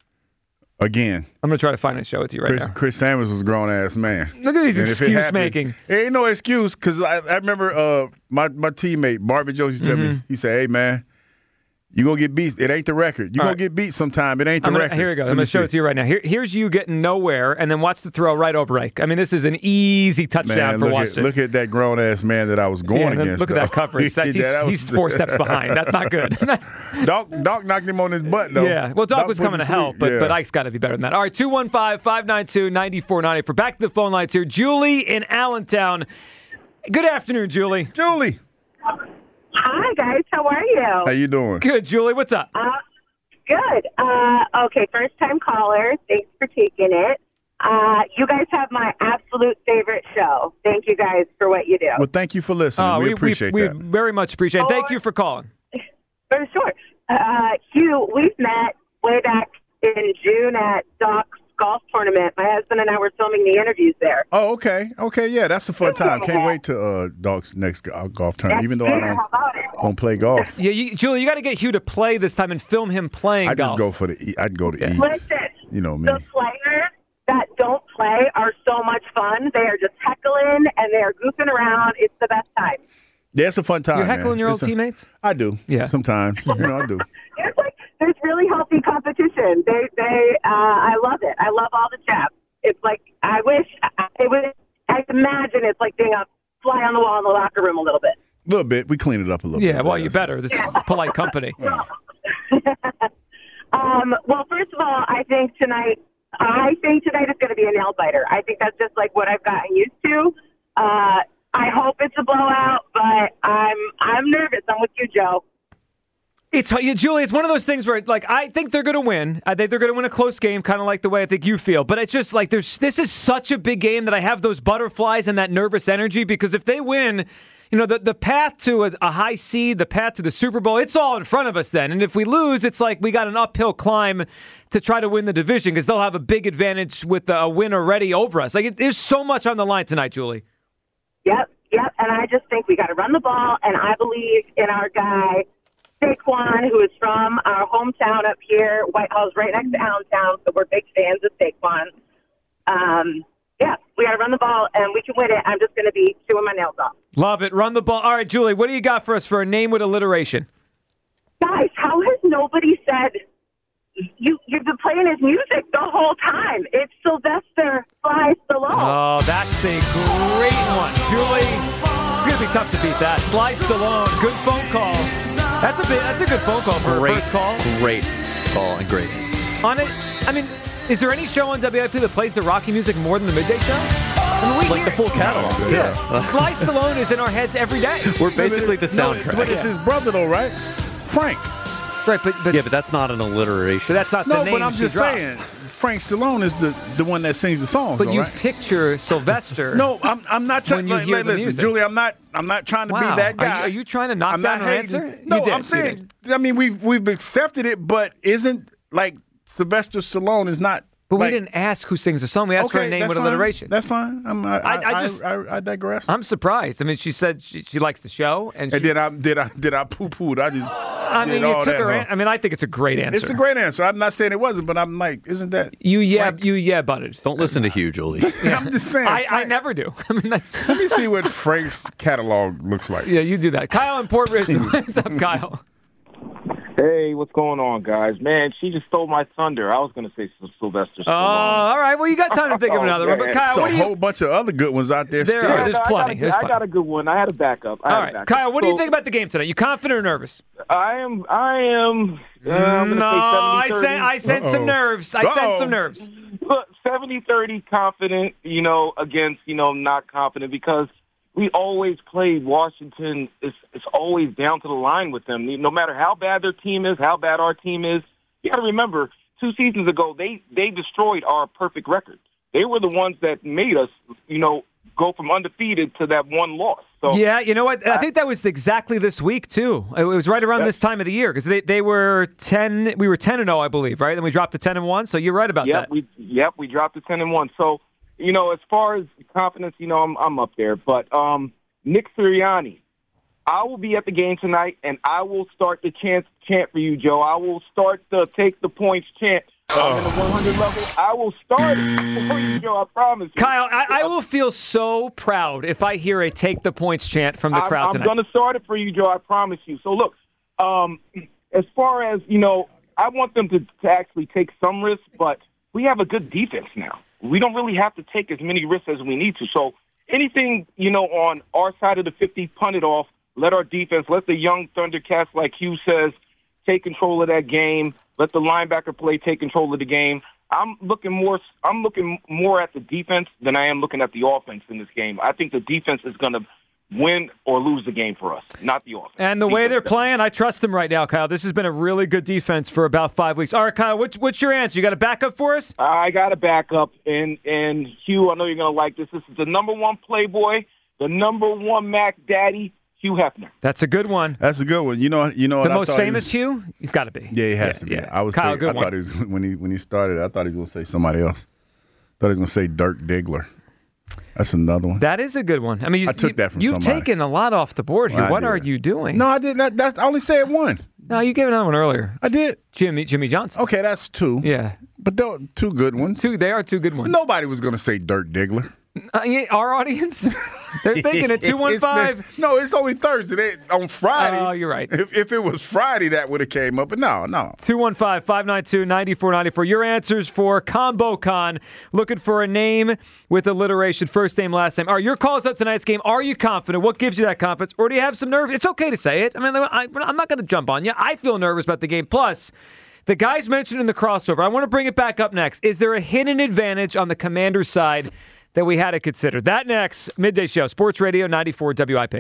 C: Again,
B: I'm gonna try to find a show with you right
C: Chris,
B: now.
C: Chris Samuels was a grown ass man.
B: Look at these
C: And if it
B: excuse
C: happened-
B: making.
C: It ain't no excuse because I, I remember uh, my my teammate Marvin Jones used to tell
B: Mm-hmm.
C: me. He said, "Hey man, You gonna get beat. It ain't the record. You
B: All
C: gonna
B: right.
C: get beat sometime. It ain't the
B: I'm gonna,
C: record.
B: here we go.
C: Let
B: I'm
C: me
B: going to show
C: see.
B: it to you right now. Here, here's you getting nowhere, and then watch the throw right over Ike. I mean, this is an easy touchdown
C: Man,
B: for
C: look at,
B: Washington.
C: look at that grown ass man that I was going
B: Yeah, and then
C: against.
B: look at that
C: though.
B: coverage. That's, he's,
C: That was-
B: he's four steps behind. That's not good.
C: Doc, Doc knocked him on his butt, though.
B: Yeah, well, Doc,
C: Doc
B: was
C: put
B: coming to
C: him
B: help,
C: sleep.
B: but,
C: Yeah.
B: but Ike's got to be better than that. All right, two one five, five nine two, nine four nine eight. For back to the phone lines here, Julie in Allentown. Good afternoon, Julie.
C: Julie,
I: Hi, guys. How are you?
C: how you doing?
B: Good, Julie. What's up?
I: Uh, good. Uh, okay, first-time caller. Thanks for taking it. Uh, you guys have my absolute favorite show. Thank you guys for what you do.
C: Well, thank you for listening.
B: Uh,
C: we, appreciate
B: we,
C: that.
B: We very much appreciate it. Thank you for calling.
I: For sure. Uh, Hugh, we've met way back in June at Doc's golf tournament. My husband and I were filming the interviews there.
C: Oh, okay. Okay, yeah, that's a fun time. Can't wait to uh, Doc's next go- golf tournament, even though I don't,
I: How about it?
C: don't play golf.
B: Yeah, you, Julie, you got to get Hugh to play this time and film him playing
C: I just
B: golf.
C: go for the E. I'd go to E.
I: Listen,
C: You know me.
I: the players that don't play are so much fun. They are just heckling and they are goofing around. It's the best time.
C: Yeah, it's a fun time.
B: You're heckling
C: man.
B: your
C: It's
B: old
C: a-
B: teammates?
C: I do.
B: Yeah.
C: Sometimes. You know, I do.
I: It's like there's really healthy competition. They, they, uh, I love it. I love all the chaps. It's like I wish it was. I imagine it's like being a fly on the wall in the locker room a little bit.
C: A little bit. We clean it up a little
B: Yeah,
C: bit.
B: well, you better. This is polite company.
I: um, well, first of all, I think tonight. I think tonight is going to be a nail biter. I think that's just like what I've gotten used to. Uh, I hope it's a blowout, but I'm I'm nervous. I'm with you, Joe.
B: It's yeah, Julie. It's one of those things where, like, I think they're going to win. I think they're going to win a close game, kind of like the way I think you feel. But it's just like there's this is such a big game that I have those butterflies and that nervous energy because if they win, you know, the the path to a, a high seed, the path to the Super Bowl, it's all in front of us then. And if we lose, it's like we got an uphill climb to try to win the division because they'll have a big advantage with a win already over us. Like it, there's so much on the line tonight, Julie.
I: Yep, yep. And I just think we got to run the ball, and I believe in our guy. Saquon, who is from our hometown up here. Whitehall's right next to Allentown, so we're big fans of Saquon. Um, yeah, we got to run the ball, and we can win it. I'm just going to be chewing my nails off.
B: Love it. Run the ball. All right, Julie, what do you got for us for a name with alliteration?
I: Guys, how has nobody said you, you've been playing his music the whole time? It's Sylvester Fly Stallone.
B: Oh, that's a great one. Julie, it's going to be tough to beat that. Sly Stallone, good phone call. That's a bit, that's a good phone call for
H: Great,
B: a first call.
H: great call and great.
B: On it, I mean, is there any show on W I P that plays the Rocky music more than the Midday Show? I mean, we
H: Like
B: hear
H: the full catalog.
B: Yeah. Sly Stallone is in our heads every day.
H: We're basically the
C: No,
H: soundtrack.
C: but it's his brother, though, right? Frank.
B: Right, but, but,
H: Yeah, but that's not an alliteration.
B: but that's not
C: No,
B: the name
C: but I'm
B: she
C: just
B: dropped.
C: saying, Frank Stallone is the, the one that sings the songs,
B: But
C: though,
B: you
C: right?
B: picture Sylvester.
C: No, I'm I'm not trying.
B: When you
C: Like,
B: hear
C: like,
B: the
C: listen,
B: music.
C: Julie, I'm not. I'm not trying to
B: Wow.
C: be that
B: Are you-
C: guy.
B: are you trying to knock
C: I'm
B: down
C: not
B: her
C: hating.
B: answer?
C: No,
B: You did,
C: I'm
B: you
C: saying. I mean, we've we've accepted it, but isn't like Sylvester Stallone is not.
B: But
C: like,
B: we didn't ask who sings the song. We asked for a name
C: that's
B: with
C: fine.
B: alliteration.
C: That's fine. I'm, I,
B: I-
C: I,
B: I
C: I,
B: just-
C: I, I digress.
B: I'm surprised. I mean, she said she, she likes the show, and,
C: and
B: she,
C: did I did I did I poo pooed? I just.
B: I
C: did
B: mean, you
C: all
B: took
C: that,
B: her.
C: huh?
B: An- I mean, I think it's a great answer.
C: It's a great answer. I'm not saying it wasn't, but I'm like, isn't that?
B: You yeah, you yeah, butted.
H: Don't listen to Hugh, Julie.
C: I'm just saying.
B: I, I
C: Frank-
B: never do. I mean, that's
C: Let me see what Frank's catalog looks like.
B: yeah. You do that. Kyle in Port Richmond. What's up, Kyle?
J: Hey, what's going on, guys? Man, she just stole my thunder. I was going to say Sy- Sylvester
B: Oh,
J: Stallone.
B: all right. Well, you got time to think of another one. But Kyle,
C: So
B: what
C: a
B: do you?
C: whole bunch of other good ones out there.
B: There
C: still.
B: are. There's
J: I got
B: plenty.
J: a-
B: There's
J: I
B: plenty.
J: got a good one. I had a backup. I
B: All
J: had a
B: right,
J: backup.
B: Kyle. What do you
J: So,
B: think about the game tonight? You confident or nervous?
J: I am. I am. Uh, I'm
B: no,
J: gonna
B: I
J: say seventy
B: sense. I sense some
C: Uh-oh.
B: nerves. I sense
C: Uh-oh.
B: some nerves.
J: Look, seventy thirty confident, you know, against, you know, not confident because we always play Washington. It's, it's always down to the line with them. No matter how bad their team is, how bad our team is, you got to remember, two seasons ago, they, they destroyed our perfect record. They were the ones that made us, you know, go from undefeated to that one loss. So
B: Yeah, you know what? I think that was exactly this week too. It was right around
J: Yeah.
B: this time of the year because they, they were ten. We were ten and zero, I believe, right? Then we dropped to ten and one. So you're right about
J: Yep,
B: that.
J: we yep we dropped to ten and one. So you know, as far as confidence, you know, I'm I'm up there. But um, Nick Sirianni, I will be at the game tonight, and I will start the chant chant for you, Joe. I will start the take the points chant. I'm in the one hundred level. I will start it for you, Joe. I promise you.
B: Kyle, I, I will feel so proud if I hear a take the points chant from the
J: I'm,
B: crowd
J: I'm
B: tonight.
J: going to start it for you, Joe. I promise you. So look, um, as far as, you know, I want them to, to actually take some risks, but we have a good defense now. We don't really have to take as many risks as we need to. So anything, you know, on our side of the fifty, punt it off. Let our defense, let the young Thundercats, like Hugh says, take control of that game. Let the linebacker play take control of the game. I'm looking more. I'm looking more at the defense than I am looking at the offense in this game. I think the defense is going to win or lose the game for us, not the offense.
B: And the
J: defense
B: way they're playing, I trust them right now, Kyle. This has been a really good defense for about five weeks. All right, Kyle, what's, what's your answer? You got a backup for us?
J: I got a backup, and and Hugh, I know you're going to like this. This is the number one Playboy, the number one Mac Daddy, Hugh Hefner.
B: That's a good one.
C: That's a good one. You know, you know
B: the
C: what
B: most
C: I thought
B: famous
C: he was,
B: Hugh? He's got to be.
C: Yeah, he has
B: yeah,
C: to be.
B: Yeah.
C: I was.
B: Kyle,
C: thinking,
B: good
C: I
B: one.
C: thought he was when he when he started. I thought he was going to say somebody else. Thought he was going to say Dirk Diggler. That's another one.
B: That is a good one. I mean, you,
C: I took
B: you,
C: that from
B: you've
C: somebody.
B: taken a lot off the board here.
C: Well, I
B: what
C: did.
B: are you doing?
C: No, I didn't. That, that's, I only said one.
B: No, you gave another one earlier.
C: I did.
B: Jimmy Jimmy Johnson.
C: Okay, that's two.
B: Yeah.
C: But there were two good ones.
B: Two. They are two good ones.
C: Nobody was going to say Dirk Diggler.
B: Uh, yeah, our audience, they're thinking it. two one five.
C: No, it's only Thursday. They, on Friday.
B: Oh, you're right.
C: If, if it was Friday, that would have came up. But no, no.
B: two one five, five nine two, nine four nine four. Your answers for Combo Con. Looking for a name with alliteration, first name, last name. All right, your calls up tonight's game. Are you confident? What gives you that confidence? Or do you have some nerve? It's okay to say it. I mean, I, I'm not going to jump on you. I feel nervous about the game. Plus, the guys mentioned in the crossover, I want to bring it back up next. Is there a hidden advantage on the Commanders' side that we had to consider? That next, Midday Show, Sports Radio ninety-four W I P.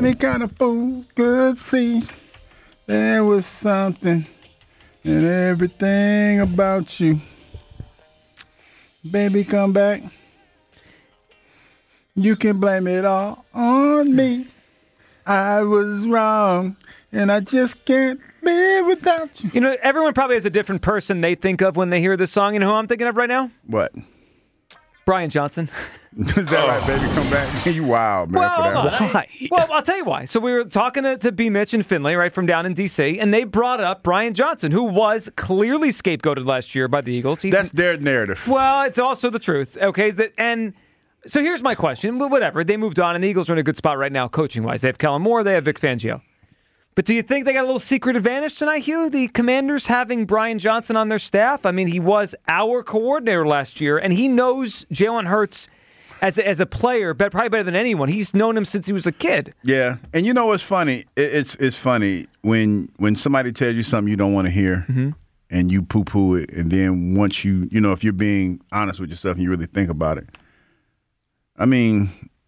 C: Any kind of fool could see there was something in everything about you. Baby, come back. You can blame it all on me. I was wrong, and I just can't live without you.
B: You know, everyone probably has a different person they think of when they hear this song. You know who I'm thinking of right now?
C: What?
B: Brian Johnson.
C: Is that right, baby? Come back. You wild, man.
B: Well,
C: for that.
B: hold on.
H: Why?
B: I- well, I'll tell you why. So we were talking to, to B. Mitch and Finley, right, from down in D C, and they brought up Brian Johnson, who was clearly scapegoated last year by the Eagles. He,
C: That's their narrative.
B: well, it's also the truth. Okay, that and so here's my question. Well, whatever, they moved on, and the Eagles are in a good spot right now, coaching wise. They have Kellen Moore, they have Vic Fangio. But do you think they got a little secret advantage tonight, Hugh? The Commanders having Brian Johnson on their staff. I mean, he was our coordinator last year, and he knows Jalen Hurts as a, as a player, but probably better than anyone. He's known him since he was a kid.
C: Yeah, and you know what's funny? It, it's it's funny when when somebody tells you something you don't want to hear,
B: Mm-hmm.
C: and you poo poo it, and then once you you know if you're being honest with yourself and you really think about it, I mean,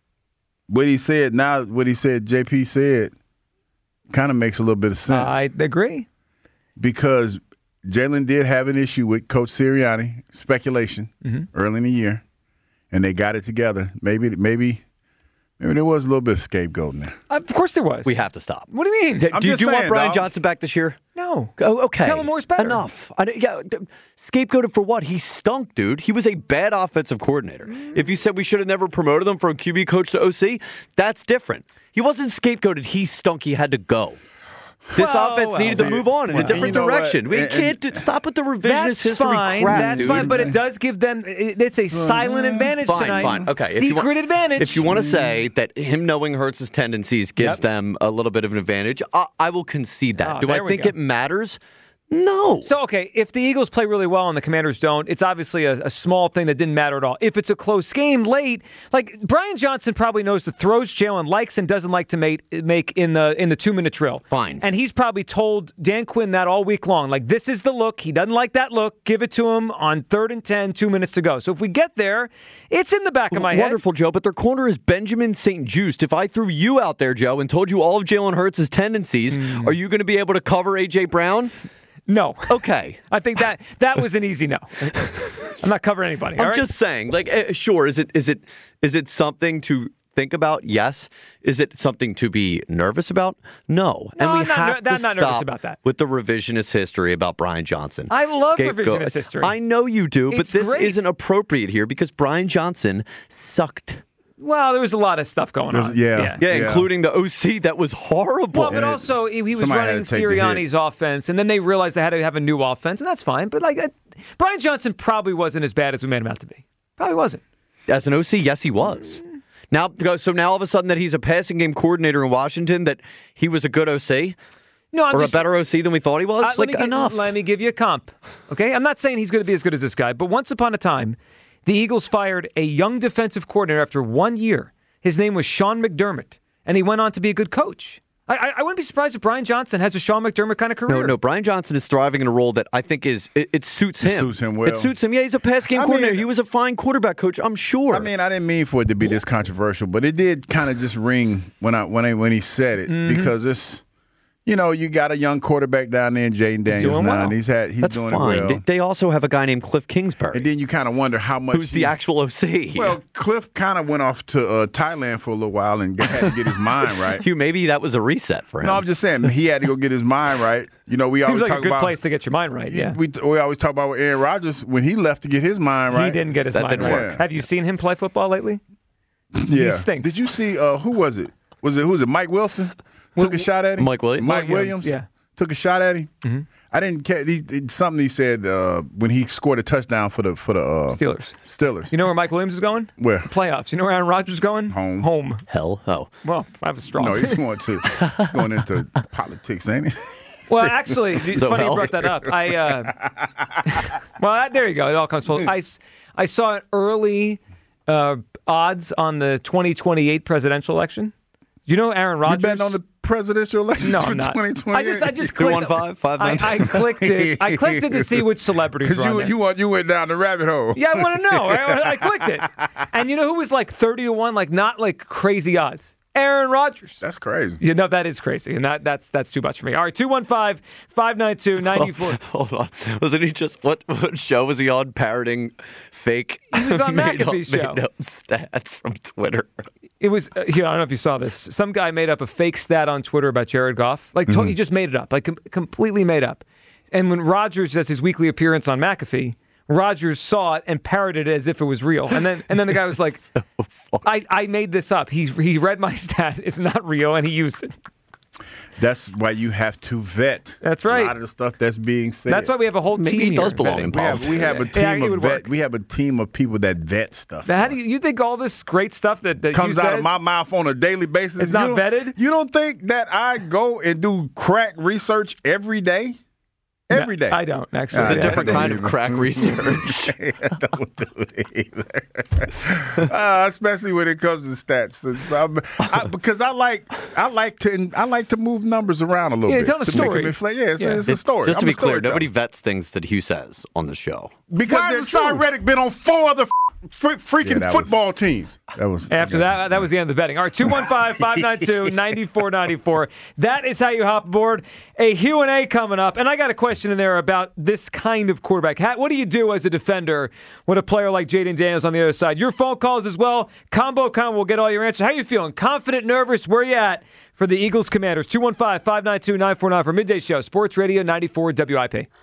C: what he said now, what he said, J P said, kind of makes a little bit of sense.
B: I agree.
C: Because Jalen did have an issue with Coach Sirianni, speculation,
B: Mm-hmm.
C: early in the year, and they got it together. Maybe, maybe, maybe there was a little bit of scapegoating there.
B: Of course there was.
H: We have to stop.
B: What do you mean?
C: I'm
H: do you
C: just
H: do you want
C: saying,
H: Brian
C: dog.
H: Johnson back this year?
B: No.
H: Oh, okay.
B: Kellen Moore's better.
H: Enough. I, yeah, d- scapegoated for what? He stunk, dude. He was a bad offensive coordinator.
B: Mm.
H: If you said we should have never promoted him from Q B coach to O C, that's different. He wasn't scapegoated. He stunk. He had to go. This
B: Well,
H: offense
B: well,
H: needed to
C: see,
H: move on in
C: well,
H: a different
C: you know what?
H: direction. We
C: And-
H: can't
C: and-
H: do, stop with the revisionist
B: That's
H: history
B: fine.
H: crap,
B: That's
H: dude.
B: fine, but it does give them. it- It's a silent advantage
H: Fine,
B: tonight.
H: fine. Okay.
B: Secret
H: if you want,
B: advantage.
H: If you want to say that him knowing Hurts' tendencies gives
B: Yep.
H: them a little bit of an advantage, I, I will concede that.
B: Ah,
H: do I
B: there we
H: think
B: go.
H: it matters? No.
B: So, okay, if the Eagles play really well and the Commanders don't, it's obviously a, a small thing that didn't matter at all. If it's a close game late, like Brian Johnson probably knows the throws Jalen likes and doesn't like to make, make in the in the two-minute drill.
H: Fine.
B: And he's probably told Dan Quinn that all week long. Like, this is the look. He doesn't like that look. Give it to him on third and ten, two minutes to go. So if we get there, it's in the back of my
H: Wonderful, Joe, but their corner is Benjamin Saint Just. If I threw you out there, Joe, and told you all of Jalen Hurts' tendencies,
B: Hmm.
H: are you going to be able to cover A J. Brown?
B: head. No.
H: Okay.
B: I think that that was an easy no. I'm not covering anybody. all
H: I'm
B: right?
H: just saying, like, eh, sure, is it is it is it something to think about? Yes. Is it something to be nervous about? No. And
B: No,
H: we
B: I'm not
H: have
B: ner-
H: to
B: I'm not nervous
H: stop
B: about that.
H: with the revisionist history about Brian Johnson.
B: I love
H: Scapegoat.
B: revisionist history.
H: I know you do, but
B: It's
H: this
B: great.
H: isn't appropriate here because Brian Johnson sucked.
B: Well, there was a lot of stuff going on.
C: yeah.
H: Yeah, including the O C that was horrible.
B: Well, but
C: And it-
B: also he, he was
C: somebody had
B: running
C: to take the hit.
B: Sirianni's offense, and then they realized they had to have a new offense, and that's fine. But like uh, Brian Johnson probably wasn't as bad as we made him out to be. Probably wasn't.
H: As an O C, yes, he was. Now, so now all of a sudden that he's a passing game coordinator in Washington, that he was a good O C
B: No, I'm
H: or
B: just,
H: a better O C than we thought he was.
B: uh, let
H: like
B: me gi-
H: enough.
B: Let me give you a comp. Okay, I'm not saying he's going to be as good as this guy, but once upon a time, the Eagles fired a young defensive coordinator after one year. His name was Sean McDermott, and he went on to be a good coach. I, I, I wouldn't be surprised if Brian Johnson has a Sean McDermott kind of career.
H: No, no. Brian Johnson is thriving in a role that I think is it, it suits him.
C: suits him well.
H: It suits him. Yeah, he's a pass game
C: I
H: coordinator.
C: mean-
H: he was a fine quarterback coach. I'm sure.
C: I mean, I didn't mean for it to be this controversial, but it did kind of just ring when I when I when he said it
B: Mm-hmm.
C: because it's, you know, you got a young quarterback down there in Jaden Daniels
B: doing
C: now,
B: well.
C: and he's had he's
H: that's
C: doing
H: fine.
C: it well.
H: They, they also have a guy named Cliff Kingsbury,
C: And then you kind of wonder how much
H: who's the
C: he-
H: actual O C.
C: Well, Cliff kind of went off to uh, Thailand for a little while and had to get his mind right.
H: Hugh, maybe that was a reset for him.
C: No, I'm just saying he had to go get his mind right. You know, we
B: Seems
C: always
B: like
C: talk
B: a good
C: about
B: place to get your mind right. Yeah,
C: we we always talk about with Aaron Rodgers when he left to get his mind right.
B: he didn't get his
H: That
B: mind
H: didn't
B: right.
C: work.
B: Have you seen him play football lately?
C: Yeah.
B: stinks.
C: Did you see uh, who was it? Was it who was it? Mike Wilson took a shot at him.
H: Mike Williams?
C: Mike
B: Mike
C: Williams.
B: Williams, yeah.
C: Took a shot at him. Mm-hmm. I didn't catch he, he- something he said uh, when he scored a touchdown for the for the uh,
B: Steelers.
C: Steelers.
B: You know where Mike Williams is going?
C: Where?
B: Playoffs. You know where Aaron Rodgers is going?
C: Home.
B: Home.
H: Hell, oh.
B: Well, I have a strong.
C: No, he's going to he's going into politics, ain't he?
B: Well, actually, it's
H: So
B: funny you
H: hell.
B: brought that up. I uh, well, that- there you go. It all comes full. I, s- I saw an early uh, odds on the twenty twenty-eight presidential election. You know Aaron
C: You
B: Rodgers?
C: betting on the presidential election
B: no,
C: for
B: I'm not.
C: twenty twenty?
B: I just, I just
H: Two
B: clicked.
H: one five, five
B: I,
H: nine.
B: I clicked it. I clicked it to see which celebrities were
C: because
B: on
C: you
B: there.
C: you want you went down the rabbit hole.
B: Yeah, I want to know. I, I clicked it, and you know who was like thirty to one, like not like crazy odds. Aaron Rodgers.
C: That's crazy.
B: You know, that is crazy, and that that's that's too much for me. All right, two one five, five nine two, nine four.
H: Oh, hold on. Wasn't he just, what, what show was he on parroting fake?
B: He was on
H: made
B: McAfee's
H: up,
B: show.
H: Made up stats from Twitter.
B: It was, uh, here, I don't know if you saw this. Some guy made up a fake stat on Twitter about Jared Goff. Like,
C: Mm-hmm.
B: to- he just made it up, like com- completely made up. And when Rodgers does his weekly appearance on McAfee, Rodgers saw it and parroted it as if it was real. And then and then the guy was like, so I, I made this up. He's, he read my stat. It's not real, and he used it.
C: That's why you have to vet.
B: That's right.
C: A lot of the stuff that's being said.
B: That's why we have a whole
H: Maybe
B: team
H: he does
B: here
H: belong
B: vetting.
H: in
C: we have, we have a team
B: Yeah, it
C: of
B: would
C: vet.
B: work.
C: We have a team of people that vet stuff.
B: Now, how do you, you think all this great stuff that, that
C: comes
B: you
C: out
B: says,
C: of my mouth on a daily basis?
B: It's not
C: you don't-
B: vetted?
C: You don't think that I go and do crack research every day? Every day.
B: I don't, actually.
H: It's a
B: Yeah.
H: different kind of crack research.
C: Don't do it either. uh, especially when it comes to stats, I'm- I, because I like I like to I like to move numbers around a little
B: Yeah,
C: bit.
B: tell a
C: to make
B: story.
C: them inflate. Yeah, it's,
B: Yeah.
C: it's a story.
H: Just to
C: I'm
H: be
C: a
H: clear,
C: storyteller.
H: nobody vets things that Hugh says on the show.
C: Because
D: Why
C: they're
D: has Hassan
C: true.
D: Reddick been on four other f- fr- freaking
C: Yeah, that was-
D: football teams?
C: That was
B: After that, that was the end of the betting. All right, two one five, five nine two, nine four nine four. That is how you hop aboard. A Q and A coming up. And I got a question in there about this kind of quarterback. How, what do you do as a defender when a player like Jaden Daniels on the other side? Your phone calls as well. Combo Com will get all your answers. How you feeling? Confident, nervous? Where you at for the Eagles Commanders? two one five, five nine two, nine four nine for Midday Show. Sports Radio ninety-four W I P.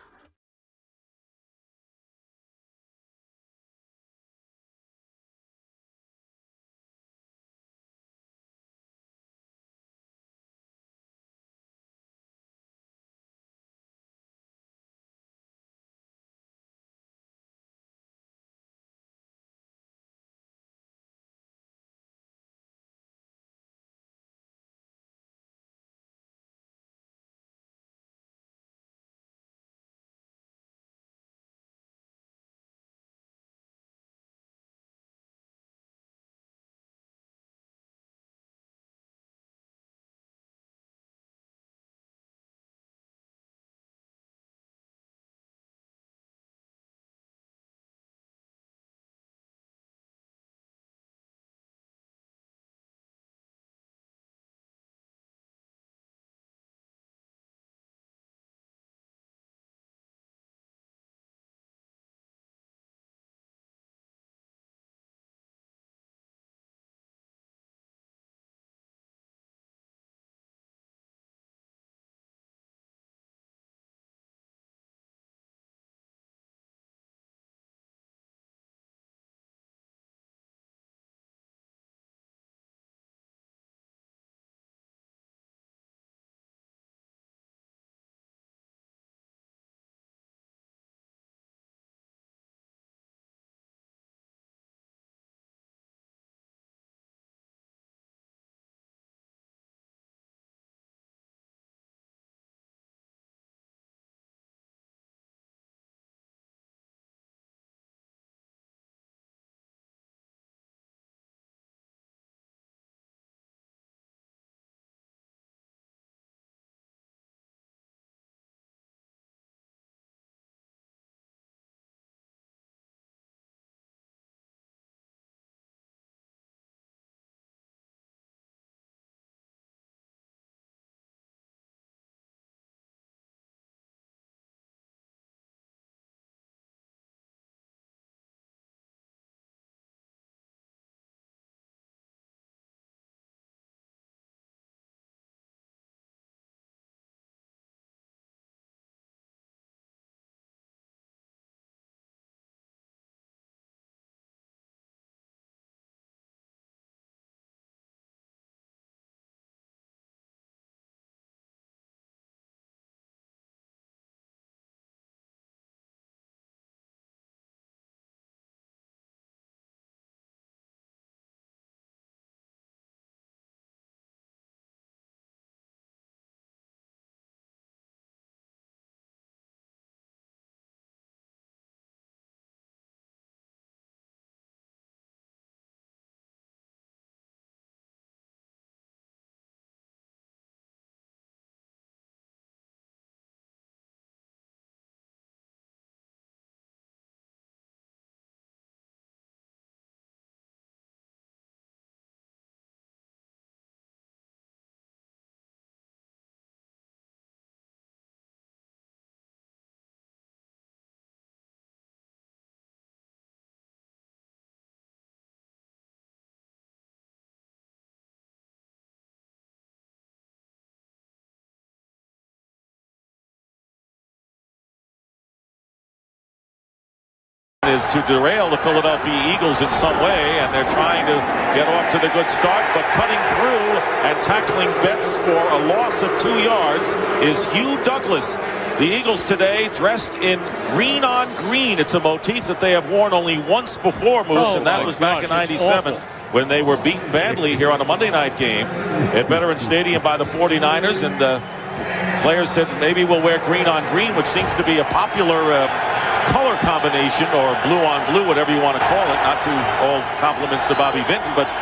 G: is to derail the Philadelphia Eagles in some way, and they're trying to get off to the good start, but cutting through and tackling Betts for a loss of two yards is Hugh Douglas. The Eagles today dressed in green on green. It's a motif that they have worn only once before, Moose,
B: oh
G: and that was back
B: gosh,
G: in ninety-seven when they were beaten badly here on a Monday night game at Veterans Stadium by the forty-niners, and the players said maybe we'll wear green on green, which seems to be a popular uh, color combination, or blue on blue, whatever you want to call it. Not to all compliments to Bobby Vinton, but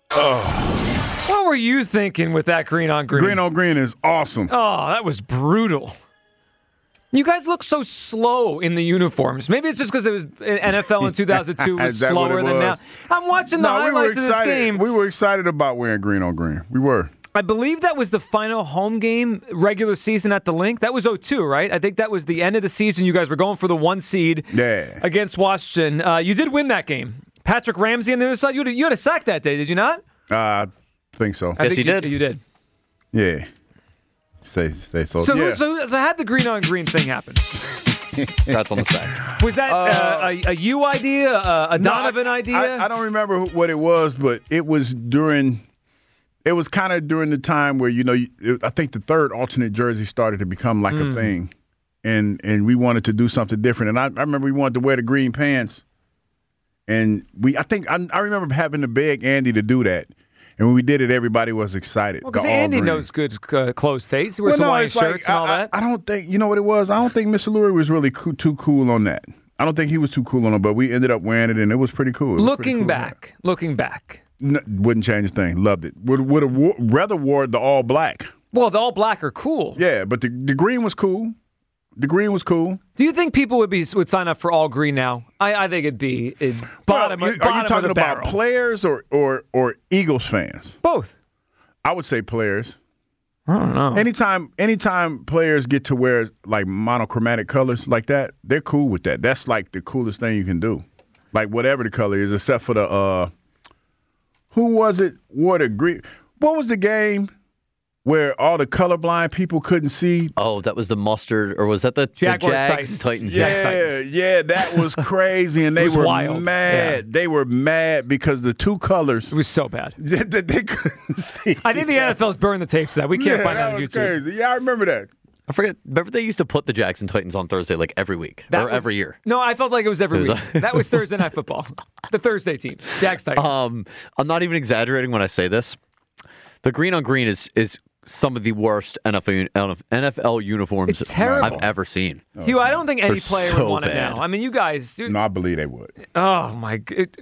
B: oh. What were you thinking with that green on green?
C: Green on green is awesome.
B: Oh, that was brutal. You guys look so slow in the uniforms. Maybe it's just because it was N F L in two thousand two was slower than now. I'm watching the
C: no,
B: highlights
C: we
B: of this game.
C: We were excited about wearing green on green. We were.
B: I believe that was the final home game, regular season at the Link. That was oh two, right? I think that was the end of the season. You guys were going for the one seed
C: yeah.
B: against Washington. Uh, you did win that game. Patrick Ramsey on the other side. You had, a, you had a sack that day, did you not?
C: Uh, I think so.
B: I
H: yes,
B: think
H: he
B: you,
H: did.
B: You did.
C: Yeah. Say, say so.
B: So,
C: yeah.
B: so, so had the green on green thing happen?
H: That's on the side.
B: Was that uh, uh, a, a you idea, uh, a
C: no,
B: Donovan
C: I,
B: idea?
C: I, I don't remember what it was, but it was during. It was kind of during the time where, you know, it, I think the third alternate jersey started to become like mm. a thing, and and we wanted to do something different. And I, I remember we wanted to wear the green pants, and we I think I, I remember having to beg Andy to do that. And when we did it, everybody was excited.
B: Well, because Andy
C: green.
B: knows good uh, clothes taste. He wears
C: well, no,
B: Hawaiian
C: it's
B: shirts
C: like,
B: and all
C: I,
B: that.
C: I, I don't think, you know what it was? I don't think Mister Lurie was really co- too cool on that. I don't think he was too cool on it, but we ended up wearing it, and it was pretty cool. Was
B: looking
C: pretty cool
B: back, looking back.
C: No, wouldn't change a thing. Loved it. Would would have wo- rather wore the all black.
B: Well, the all black are cool.
C: Yeah, but the, the green was cool. The green was cool.
B: Do you think people would be would sign up for all green now? I, I think it'd be it'd bottom.
C: Well, you,
B: bottom
C: are you talking
B: of the
C: about
B: barrel.
C: players or, or or Eagles fans?
B: Both.
C: I would say players.
B: I don't know.
C: Anytime, anytime players get to wear like monochromatic colors like that, they're cool with that. That's like the coolest thing you can do. Like whatever the color is, except for the uh, who was it? Wore the green? What was the game where all the colorblind people couldn't see?
H: Oh, that was the mustard, or was that the,
B: Jaguars,
H: the Jags
B: Titans?
H: Titans?
C: Yeah,
B: Jags, Titans.
C: yeah, that was crazy, and they
B: was
C: were
B: wild.
C: mad.
B: Yeah.
C: They were mad because the two colors
B: It was so bad.
C: they, they, they couldn't see.
B: I think the N F L's burned the tapes of that. We can't
C: yeah,
B: find that
C: that
B: on
C: was
B: YouTube.
C: crazy. Yeah, I remember that.
H: I forget. Remember they used to put the Jackson Titans on Thursday like every week
B: That
H: or
B: was-
H: every year.
B: No, I felt like it was every
H: It was-
B: week. That was Thursday Night Football. The Thursday team. Jags Titans.
H: Um, I'm not even exaggerating when I say this. The green on green is is some of the worst N F L N F L uniforms
B: It's terrible.
H: I've ever seen.
B: Hugh, I don't think any
H: They're
B: player
H: so
B: would want it
H: bad.
B: now. I mean, you guys. Dude,
C: No, I believe they would.
B: oh my god.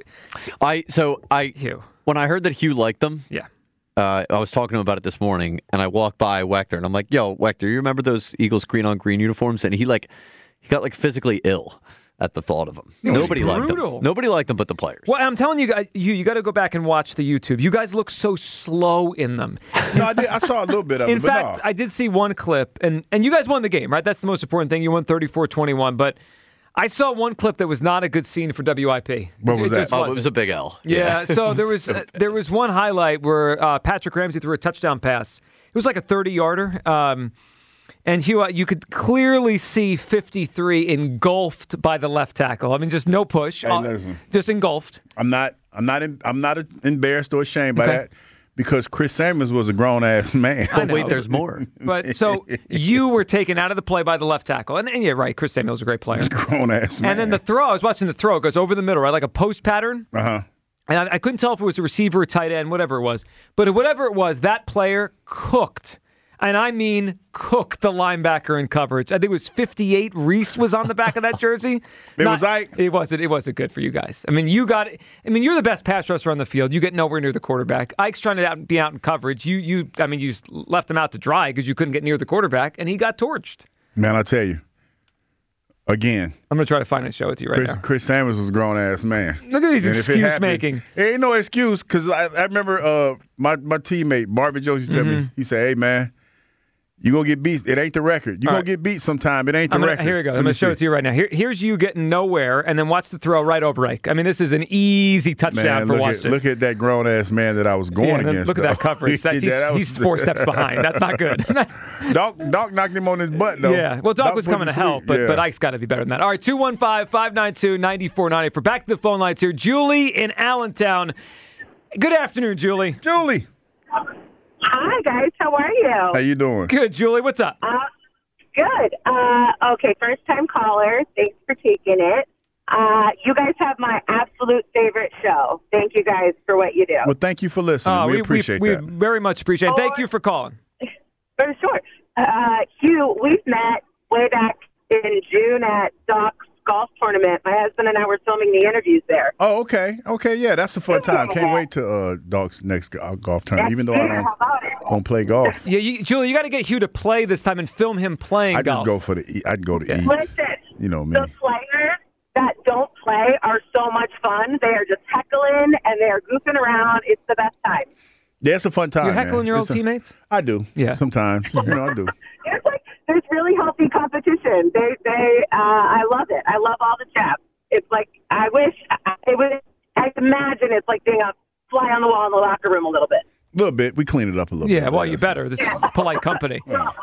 H: I so I
B: Hugh.
H: when I heard that Hugh liked them,
B: Yeah.
H: uh, I was talking to him about it this morning, and I walked by Wechter, and I'm like, "Yo, Wechter, you remember those Eagles green on green uniforms?" And he like he got like physically ill at the thought of them.
B: It was
H: Nobody liked them.
B: brutal.
H: Nobody liked them but the players.
B: Well, I'm telling you, guys, you you got to go back and watch the YouTube. You guys look so slow in them.
C: No, I, did, I saw a little bit of
B: In
C: it, but
B: fact,
C: no.
B: I did see one clip, and, and you guys won the game, right? That's the most important thing. You won thirty-four twenty-one, but I saw one clip that was not a good scene for W I P.
C: What
B: It-
C: was
B: it
C: that?
B: just
H: Oh, it
B: wasn't.
H: was a big L.
B: Yeah, so there was uh, there was one highlight where uh, Patrick Ramsey threw a touchdown pass. It was like a thirty-yarder. Um, and Hugh, uh, you could clearly see fifty-three engulfed by the left tackle. I mean, just no push.
C: Hey,
B: uh,
C: listen.
B: just engulfed.
C: I'm not. I'm not. In, I'm not embarrassed or ashamed by
B: Okay.
C: that because Chris Samuels was a grown ass man.
B: I know.
H: Wait, there's more.
B: But so you were taken out of the play by the left tackle. And, and yeah, right, Chris Samuel's a great player.
C: grown ass man.
B: And then the throw, I was watching the throw. It goes over the middle, right? Like a post pattern.
C: Uh huh.
B: And I, I couldn't tell if it was a receiver or tight end, whatever it was. But whatever it was, that player cooked. And I mean cooked the linebacker in coverage. I think it was fifty-eight. Reese was on the back of that jersey.
C: It was Ike.
B: It wasn't. It wasn't good for you guys. I mean, you got. I mean, you're the best pass rusher on the field. You get nowhere near the quarterback. Ike's trying to out, be out in coverage. You, you. I mean, you just left him out to dry because you couldn't get near the quarterback, and he got torched.
C: Man, I tell you. Again,
B: I'm gonna try to find a show with you right
C: Chris,
B: now.
C: Chris Samuels was a grown ass man.
B: Look at these
C: And if it
B: excuse
C: happened-
B: making.
C: It ain't no excuse because I, I remember uh, my my teammate Marvin Jones used to tell
B: Mm-hmm.
C: me. He said, "Hey man, You gonna get beat. It ain't the record. You
B: All
C: gonna
B: right.
C: get beat sometime. It ain't the
B: I'm gonna,
C: record.
B: here we go.
C: Let
B: I'm
C: me
B: going to show
C: see.
B: it to you right now. Here, here's you getting nowhere, and then watch the throw right over Ike. I mean, this is an easy touchdown
C: Man,
B: for
C: look at,
B: Washington.
C: look at that grown ass man that I was going
B: Yeah, and then
C: against.
B: look at
C: though.
B: that coverage. That's, he's,
C: That was-
B: he's four steps behind. That's not good.
C: Doc, Doc knocked him on his butt, though.
B: Yeah, well, Doc,
C: Doc
B: was
C: put
B: coming to
C: him
B: help,
C: sleep.
B: but,
C: Yeah.
B: but Ike's got to be better than that. All right, two one five, five nine two, nine four nine eight. For back to the phone lines here, Julie in Allentown. Good afternoon, Julie.
C: Julie.
I: Hi, guys. How are you?
C: How you doing?
B: Good, Julie. What's up?
I: Uh, good. Uh, okay, first-time caller. Thanks for taking it. Uh, you guys have my absolute favorite show. Thank you guys for what you do.
C: Well, thank you for listening.
B: Uh,
C: we, appreciate
B: we,
C: that.
B: We very much appreciate it. Thank you for calling.
I: For sure. Uh, Hugh, we've met way back in June at Doc's golf tournament. My husband and I were filming the interviews there.
C: Oh, okay. Okay, yeah, that's a fun time. Can't wait to uh, Doc's next go- golf tournament, even though I don't,
I: How about it?
C: don't play golf.
B: Yeah, you, Julie, you got to get Hugh to play this time and film him playing
C: I just
B: golf.
C: go for the. E- I'd go to
B: Yeah.
C: eat.
I: Listen,
C: You know me.
I: the players that don't play are so much fun. They are just heckling and they are goofing around. It's the best time.
C: Yeah, it's a fun time.
B: You're heckling
C: man.
B: your
C: It's
B: old
C: a-
B: teammates?
C: I do.
B: Yeah.
C: Sometimes. you know, I do.
I: It's like there's really healthy competition. They, they, uh, I love it. I love all the chaps. It's like I wish it was. I imagine it's like being a fly on the wall in the locker room a little bit.
C: A little bit. We clean it up a little
B: Yeah,
C: bit.
B: well, you better. This is polite company.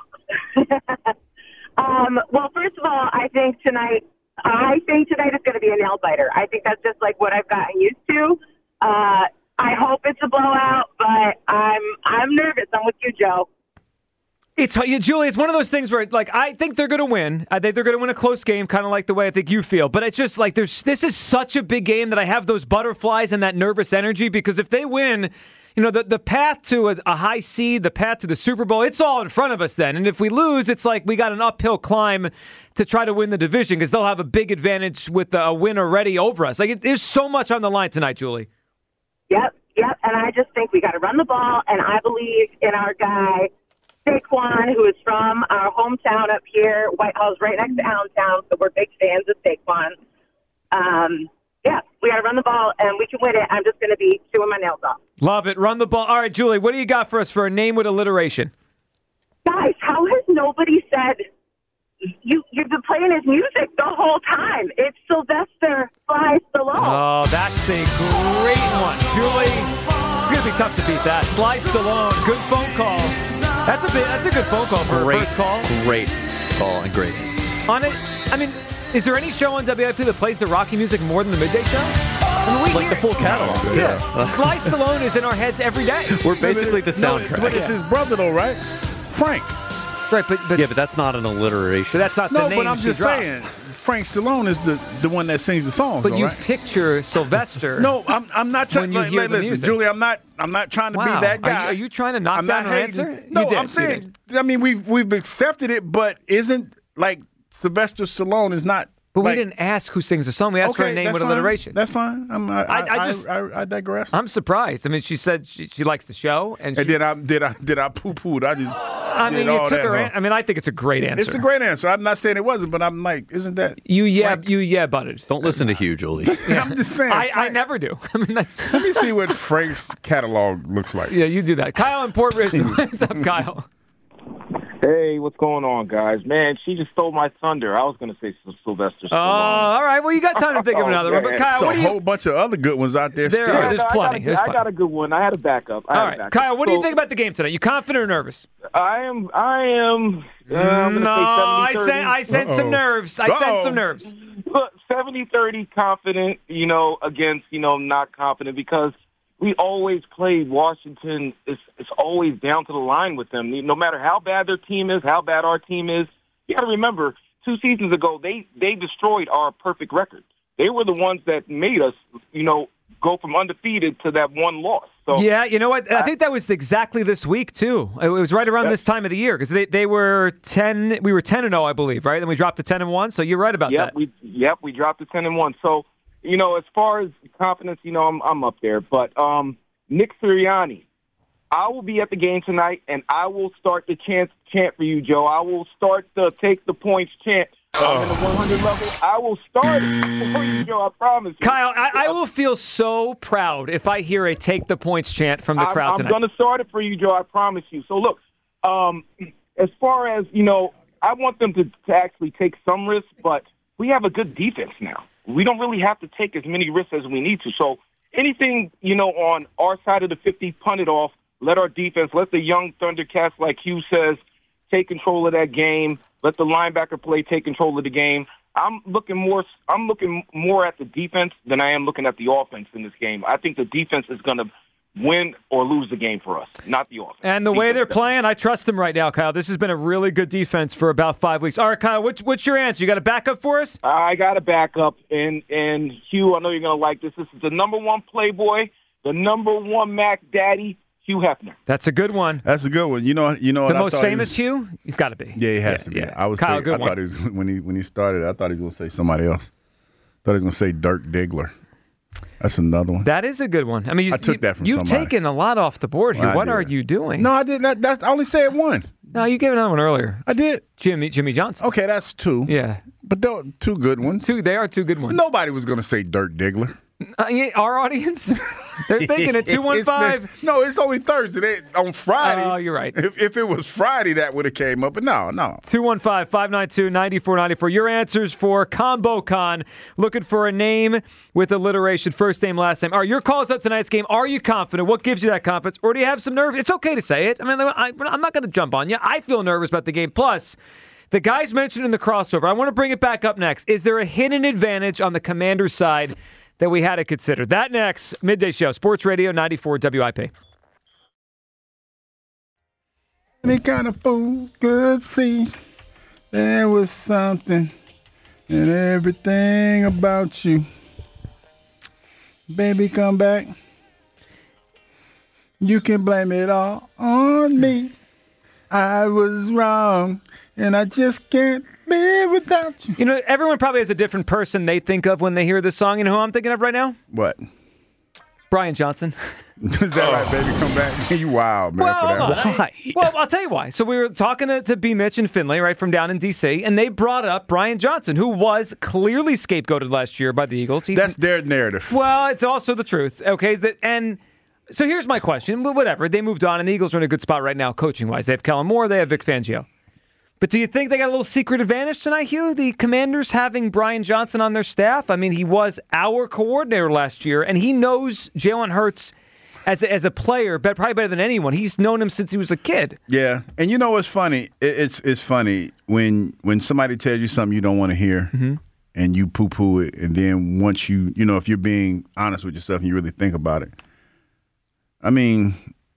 I: Um, well, first of all, I think tonight, I think tonight is going to be a nail biter. I think that's just like what I've gotten used to. Uh, I hope it's a blowout, but I'm I'm nervous. I'm with you, Joe.
B: It's yeah, Julie. It's one of those things where, like, I think they're going to win. I think they're going to win a close game, kind of like the way I think you feel. But it's just like there's this is such a big game that I have those butterflies and that nervous energy because if they win, you know, the the path to a, a high seed, the path to the Super Bowl, it's all in front of us then. And if we lose, it's like we got an uphill climb to try to win the division because they'll have a big advantage with a win already over us. Like, it, there's so much on the line tonight, Julie.
I: Yep, yep. And I just think we got to run the ball, and I believe in our guy. Saquon, who is from our hometown up here. Whitehall's right next to Allentown, so we're big fans of Saquon. Um, yeah, we got to run the ball, and we can win it. I'm just going to be chewing my nails off.
B: Love it. Run the ball. All right, Julie, what do you got for us for a name with alliteration?
I: Guys, how has nobody said you, you've been playing his music the whole time? It's Sylvester Sly Stallone.
B: Oh, that's a great one. Julie, it's going to be tough to beat that. Sly Stallone, good phone call. That's a bit, that's a good phone call for
H: Great,
B: a first call.
H: great call and great.
B: On it, I mean, is there any show on W I P that plays the Rocky music more than the Midday Show? I mean, we
H: Like
B: hear
H: the full catalog.
B: Yeah. Sly Stallone is in our heads every day.
H: We're basically the
C: No,
H: soundtrack.
C: but it's his brother, though, right? Frank.
B: Right, but, but,
H: Yeah, but that's not an alliteration.
B: but that's not the
C: No,
B: name
C: but I'm
B: she
C: just
B: dropped.
C: saying, Frank Stallone is the, the one that sings the songs,
B: But
C: though,
B: you
C: right?
B: picture Sylvester.
C: No, I'm I'm not trying.
B: When you
C: Like,
B: hear
C: like,
B: the
C: listen,
B: music.
C: Julie, I'm not I'm not trying to
B: Wow.
C: be that
B: Are
C: guy.
B: you- are you trying to knock
C: I'm
B: down
C: not
B: her
C: hating.
B: answer?
C: No,
B: You did,
C: I'm
B: you
C: saying. I mean, we've we've accepted it, but isn't like Sylvester Stallone is not.
B: But
C: like,
B: we didn't ask who sings the song. We asked for a name
C: that's
B: with
C: fine.
B: alliteration.
C: That's fine. I'm, I, I,
B: I- I
C: I,
B: just-
C: I, I digress.
B: I'm surprised. I mean, she said she, she likes the show, and, she,
C: and did I did I did I poo pooed? I just.
B: I
C: did
B: mean, you
C: all
B: took
C: that,
B: her.
C: huh?
B: An- I mean, I think it's a great answer.
C: It's a great answer. I'm not saying it wasn't, but I'm like, isn't that?
B: You yeah, you yeah, butted.
H: Don't listen to Hugh, Julie.
C: I'm just saying.
B: I, I
C: Frank-
B: never do. I mean, that's
C: Let me see what Frank's catalog looks like.
B: yeah. You do that. Kyle in Port Richmond. What's up, Kyle?
J: Hey, what's going on, guys? Man, she just stole my thunder. I was going to say Sy- Sylvester
B: Oh,
J: Stallone.
B: all right. Well, you got time to think of another one. But Kyle,
C: So
B: what
C: a
B: do you?
C: whole bunch of other good ones out there.
B: There
C: still.
B: are. There's
J: I got
B: plenty.
J: a-
B: There's
J: I
B: plenty.
J: got a good one. I had a backup. I
B: All
J: had a
B: right,
J: backup.
B: Kyle. What do you
J: So,
B: think about the game tonight? You confident or nervous?
J: I am. I am. Uh, I'm
B: no,
J: gonna
B: I
J: say seventy
B: sense. I sense some
C: Uh-oh.
B: nerves. I sense
C: Uh-oh.
B: some nerves.
J: Look, seventy thirty confident, you know, against, you know, not confident because we always play Washington. It's, it's always down to the line with them. No matter how bad their team is, how bad our team is, you got to remember, two seasons ago, they, they destroyed our perfect record. They were the ones that made us, you know, go from undefeated to that one loss. So
B: Yeah, you know what? I think that was exactly this week too. It was right around this time of the year because they, they were ten. We were ten and zero, I believe, right? Then we dropped to ten and one. So you're right about
J: Yep,
B: that.
J: we yep we dropped to ten and one. So you know, as far as confidence, you know, I'm I'm up there. But um, Nick Sirianni, I will be at the game tonight, and I will start the chant chant for you, Joe. I will start the take the points chant. I'm in the one hundred level. I will start it for you, Joe. I promise you.
B: Kyle, I, I will feel so proud if I hear a take the points chant from the
J: I'm,
B: crowd
J: I'm
B: tonight.
J: going to start it for you, Joe. I promise you. So look, um, as far as, you know, I want them to, to actually take some risks, but we have a good defense now. We don't really have to take as many risks as we need to. So anything, you know, on our side of the fifty, punt it off, let our defense, let the young Thundercats, like Hugh says, take control of that game, let the linebacker play take control of the game. I'm looking more I'm looking more at the defense than I am looking at the offense in this game. I think the defense is going to win or lose the game for us, not the offense.
B: And the
J: defense
B: way they're
J: does.
B: playing, I trust them right now, Kyle. This has been a really good defense for about five weeks. All right, Kyle, what's, what's your answer? You got a backup for us?
J: I got a backup, and, and Hugh, I know you're going to like this. This is the number one Playboy, the number one Mac Daddy, Hugh Hefner.
B: That's a good one.
C: That's a good one. You know, you know
B: The
C: what I
B: most
C: thought he
B: famous
C: was-
B: Hugh? He's got to be.
C: Yeah, he has
B: Yeah,
C: to be.
B: yeah.
C: I was.
B: Kyle,
C: thinking-
B: good
C: I
B: one.
C: thought he was when he when he started. I thought he was going to say somebody else. Thought he was going to say Dirk Diggler. That's another one.
B: That is a good one. I mean, you,
C: I took
B: you,
C: that from
B: you've
C: somebody.
B: taken a lot off the board here.
C: Well, I
B: what
C: did.
B: are you doing?
C: No, I didn't. That, that's, I only said one.
B: No, you gave another one earlier.
C: I did.
B: Jimmy Jimmy Johnson.
C: Okay, that's two.
B: Yeah.
C: But they were two good ones.
B: Two. They are two good ones.
C: Nobody was going to say Dirk Diggler.
B: Uh, yeah, our audience, they're thinking it. two one five.
C: It's the- No, it's only Thursday. They, on Friday.
B: Oh, you're right.
C: If, if it was Friday, that would have came up. But no, no.
B: two one five, five nine two, nine four nine four. Your answers for Combo Con. Looking for a name with alliteration, first name, last name. All right, your calls up tonight's game. Are you confident? What gives you that confidence? Or do you have some nerve? It's okay to say it. I mean, I, I'm not going to jump on you. I feel nervous about the game. Plus, the guys mentioned in the crossover, I want to bring it back up next. Is there a hidden advantage on the Commanders' side that we had to consider? That next, Midday Show, Sports Radio ninety-four W I P.
C: Any kind of fool could see there was something in everything about you. Baby, come back. You can blame it all on me. I was wrong, and I just can't live without you.
B: You know, everyone probably has a different person they think of when they hear this song. You know who I'm thinking of right now?
C: What?
B: Brian Johnson.
C: Is that right, baby? Come back. You wild, man,
B: Well,
C: for that
B: hold
C: one.
B: on.
H: Why?
B: Well, I'll tell you why. So we were talking to, to B. Mitch and Finley, right, from down in D C, and they brought up Brian Johnson, who was clearly scapegoated last year by the Eagles. He,
C: That's their narrative.
B: well, it's also the truth. Okay, that and so here's my question. But whatever, they moved on, and the Eagles are in a good spot right now, coaching wise. They have Kellen Moore, they have Vic Fangio. But do you think they got a little secret advantage tonight, Hugh? The Commanders having Brian Johnson on their staff. I mean, he was our coordinator last year, and he knows Jalen Hurts as a, as a player, but probably better than anyone. He's known him since he was a kid.
C: Yeah, and you know what's funny? It, it's it's funny when when somebody tells you something you don't want to hear,
B: Mm-hmm.
C: and you poo poo it, and then once you you know if you're being honest with yourself and you really think about it, I mean,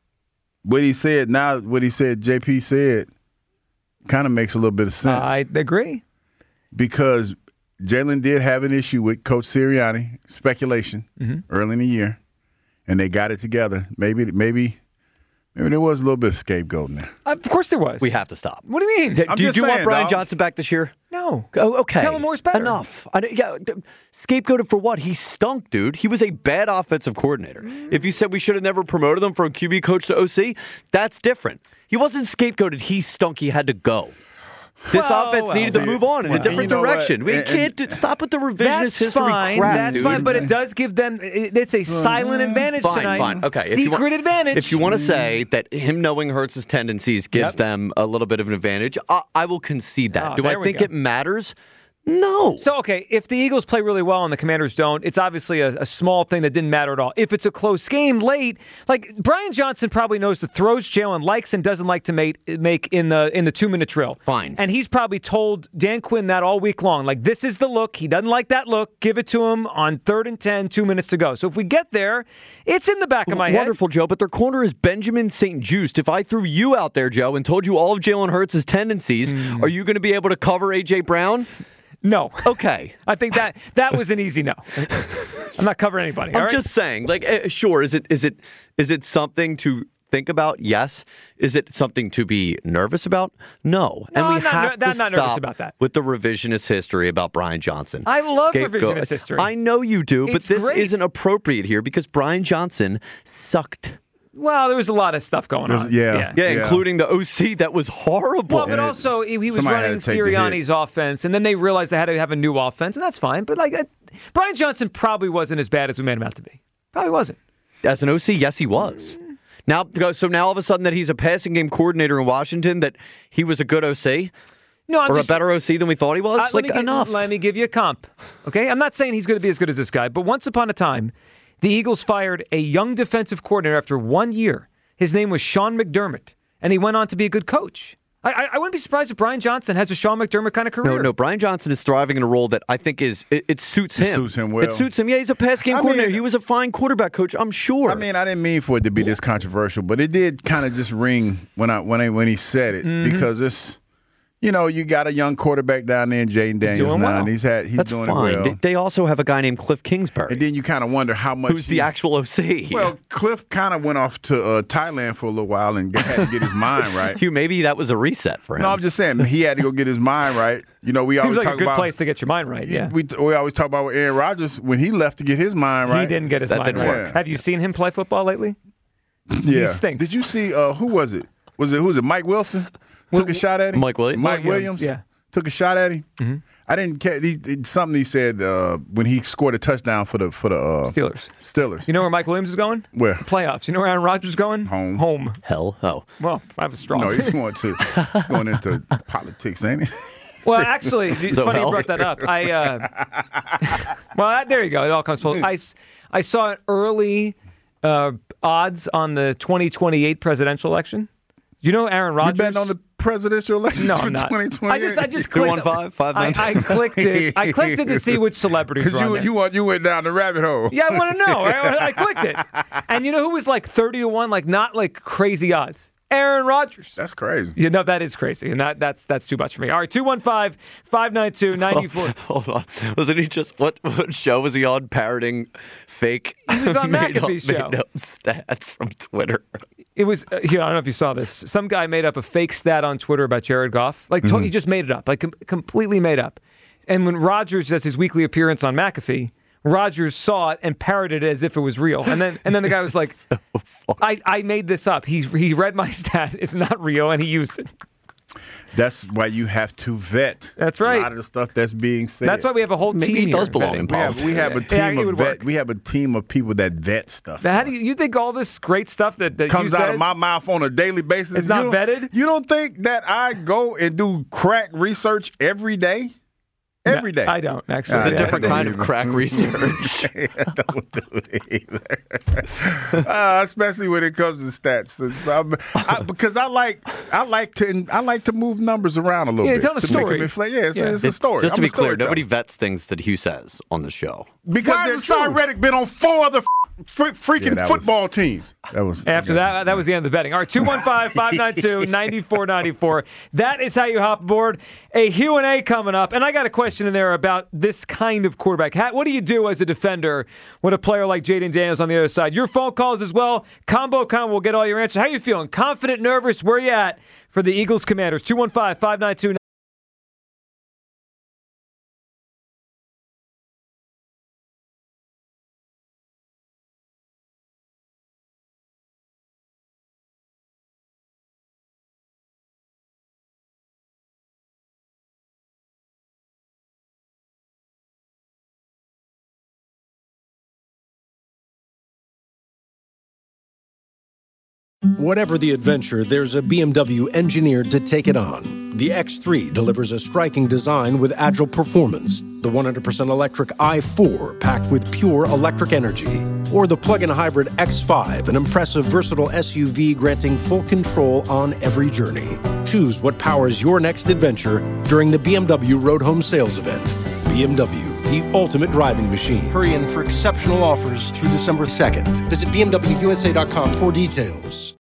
C: what he said now, what he said, J P said, kind of makes a little bit of sense.
B: I agree.
C: Because Jalen did have an issue with Coach Sirianni, speculation,
B: Mm-hmm.
C: early in the year, and they got it together. Maybe, maybe, maybe there was a little bit of scapegoating there.
B: Of course there was.
H: We have to stop.
B: What do you mean?
C: I'm
H: do you,
C: just
H: do you want
C: saying,
H: Brian
C: dog.
H: Johnson back this year?
B: No.
H: Oh, okay.
B: Kellen Moore's better.
H: Enough. I, yeah, d- scapegoated for what? He stunk, dude. He was a bad offensive coordinator.
B: Mm.
H: If you said we should have never promoted him from Q B coach to O C, that's different. He wasn't scapegoated. He stunk. He had to go. This
B: Well,
H: offense
B: well,
H: needed to
C: yeah.
H: move on in
C: Well,
H: a different
C: and you know what?
H: direction. We
C: And-
H: can't
C: and-
H: do, stop with the revisionist
B: That's
H: history
B: fine.
H: crap,
B: That's
H: dude.
B: fine, but it does give them. it- It's a silent advantage
H: Fine,
B: tonight.
H: fine. Okay. if
B: Secret
H: you want,
B: advantage.
H: If you want to say that him knowing Hurts' tendencies gives
B: Yep.
H: them a little bit of an advantage, I, I will concede that.
B: Oh,
H: Do I
B: there we
H: think
B: go.
H: it matters? No.
B: So, okay, if the Eagles play really well and the Commanders don't, it's obviously a, a small thing that didn't matter at all. If it's a close game late, like Brian Johnson probably knows the throws Jalen likes and doesn't like to make, make in the in the two-minute drill.
H: Fine.
B: And he's probably told Dan Quinn that all week long. Like, this is the look. He doesn't like that look. Give it to him on third and ten, two minutes to go. So if we get there, it's in the back of my head.
H: Wonderful, Joe, but their corner is Benjamin Saint Just. If I threw you out there, Joe, and told you all of Jalen Hurts' tendencies,
B: Mm.
H: are you going to be able to cover A J. Brown?
B: No.
H: Okay.
B: I think that that was an easy no. I'm not covering anybody. all
H: I'm
B: right?
H: just saying, like, eh, sure, is it is it is it something to think about? Yes. Is it something to be nervous about? No. and
B: No,
H: we
B: I'm not
H: have
B: ner-
H: to
B: I'm not nervous
H: stop
B: about that.
H: with the revisionist history about Brian Johnson.
B: I love
H: Scapegoat.
B: revisionist history.
H: I know you do, but
B: It's
H: this
B: great.
H: isn't appropriate here because Brian Johnson sucked.
B: Well, there was a lot of stuff going on.
C: yeah.
H: Yeah,
C: Yeah.
H: including the O C that was horrible.
B: Well, but also he, he was
C: Somebody had
B: running
C: to take the
B: Sirianni's offense, and then they realized they had to have a new offense, and that's fine. But like uh, Brian Johnson probably wasn't as bad as we made him out to be. Probably wasn't.
H: As an O C, yes, he was. Now, so now all of a sudden that he's a passing game coordinator in Washington, that he was a good O C?
B: No, I'm
H: or
B: just,
H: a better O C than we thought he was?
B: Uh,
H: like,
B: let me
H: enough.
B: Get, let me give you a comp. Okay? I'm not saying he's going to be as good as this guy, but once upon a time, the Eagles fired a young defensive coordinator after one year. His name was Sean McDermott, and he went on to be a good coach. I, I, I wouldn't be surprised if Brian Johnson has a Sean McDermott kind of career.
H: No, no, Brian Johnson is thriving in a role that I think is, it, it suits him.
C: It suits him well.
H: It suits him. Yeah, he's a pass game
C: I
H: coordinator.
C: mean,
H: he was a fine quarterback coach, I'm sure.
C: I mean, I didn't mean for it to be this controversial, but it did kind of just ring when I when I, when he said it
B: Mm-hmm.
C: because it's, you know, you got a young quarterback down there in Jaden Daniels
B: doing
C: now,
B: well.
C: and he's had he's
H: That's
C: doing
H: fine.
C: it well.
H: They, they also have a guy named Cliff Kingsbury,
C: And then you kind of wonder how much
H: who's
C: he,
H: the actual O C.
C: Well, Cliff kind of went off to uh, Thailand for a little while and had to get his mind right.
H: Hugh, maybe that was a reset for him.
C: No, I'm just saying he had to go get his mind right. You know, we
B: Seems
C: always
B: like
C: talk
B: a good
C: about
B: place to get your mind right, yeah.
C: We we always talk about with Aaron Rodgers when he left to get his mind right.
B: He didn't get his
H: That
B: mind
H: didn't
B: right.
C: work.
B: Have you seen him play football lately?
C: Yeah.
B: He stinks.
C: Did you see uh, who was it? Was it who was it? Mike Wilson took a shot at him.
H: Mike Williams?
C: Mike
B: Mike
C: Williams.
B: Williams, yeah.
C: Took a shot at him. Mm-hmm. I didn't catch he, he, something he said uh, when he scored a touchdown for the for the uh,
B: Steelers.
C: Steelers.
B: You know where Mike Williams is going?
C: Where?
B: Playoffs. You know where Aaron Rodgers is going?
C: Home.
B: Home.
H: Hell, oh.
B: Well, I was strong.
C: No, he's going to he's going into politics, ain't he?
B: Well, actually, it's
H: So
B: funny
H: hell.
B: you brought that up. I uh, well, that, there you go. It all comes full. I, s- I saw an early uh, odds on the twenty twenty-eight presidential election. You know Aaron
C: You
B: Rodgers?
C: betting on the presidential election
B: no,
C: for
B: I'm not.
C: twenty twenty-eight?
B: I just, I just
H: Three
B: clicked.
H: one five, five
B: I,
H: nine.
B: I clicked it. I clicked it to see which celebrities
C: Because
B: were on
C: you
B: there.
C: you went you went down the rabbit hole.
B: Yeah, I want to know. I, I clicked it, and you know who was like thirty to one, like not like crazy odds. Aaron Rodgers.
C: That's crazy.
B: You know, that is crazy, and that that's that's too much for me. All right, two one five, five nine two, nine four.
H: Hold on. Wasn't he just, what, what show was he on parroting fake?
B: He was on
H: made up-
B: McAfee's show.
H: Made up stats from Twitter.
B: It was, uh, here, I don't know if you saw this. Some guy made up a fake stat on Twitter about Jared Goff. Like, to- he just made it up, like com- completely made up. And when Rodgers does his weekly appearance on McAfee, Rodgers saw it and parroted it as if it was real. And then and then the guy was like,
H: So
B: I, I made this up. He's, he read my stat. It's not real, and he used it.
C: That's why you have to vet.
B: That's right.
C: A lot of the stuff that's being said.
B: That's why we have a whole
H: Maybe
B: team
H: he does
B: here
H: belong
B: vetting.
H: in
C: we have,
H: politics.
C: we have a
B: Yeah,
C: team
B: it
C: of
B: would
C: vet.
B: work.
C: We have a team of people that vet stuff.
B: Now, how do you, you think all this great stuff that, that
C: comes
B: you
C: out
B: says,
C: of my mouth on a daily basis?
B: It's not
C: You don't-
B: vetted?
C: You don't think that I go and do crack research every day? Every day.
B: I don't, actually.
H: It's a
B: Yeah.
H: different kind of crack research.
C: Don't do it either. uh, especially when it comes to stats, I, because I like I like to I like to move numbers around a little
B: Yeah,
C: bit.
B: tell a
C: to
B: story.
C: Make them inflate. Yeah, it's,
B: Yeah.
C: it's a story.
H: Just to
C: I'm
H: be
C: a
H: clear,
C: storyteller.
H: nobody vets things that Hugh says on the show.
C: Because
D: Why
C: there's
D: is Cy
C: Reddick been on four other f- fr- freaking Yeah, that football was- teams. That was
B: After that, that was the end of the betting. All right, two one five, five nine two, nine four nine four. That is how you hop aboard. A Q and A coming up. And I got a question in there about this kind of quarterback. How, what do you do as a defender with a player like Jaden Daniels on the other side? Your phone calls as well. Combo Com will get all your answers. How you feeling? Confident, nervous? Where you at for the Eagles Commanders? two one five, five nine two,
A: Whatever the adventure, there's a B M W engineered to take it on. The X three delivers a striking design with agile performance. The one hundred percent electric i four packed with pure electric energy. Or the plug-in hybrid X five, an impressive versatile S U V granting full control on every journey. Choose what powers your next adventure during the B M W Road Home Sales Event. B M W, the ultimate driving machine. Hurry in for exceptional offers through December second. Visit B M W U S A dot com for details.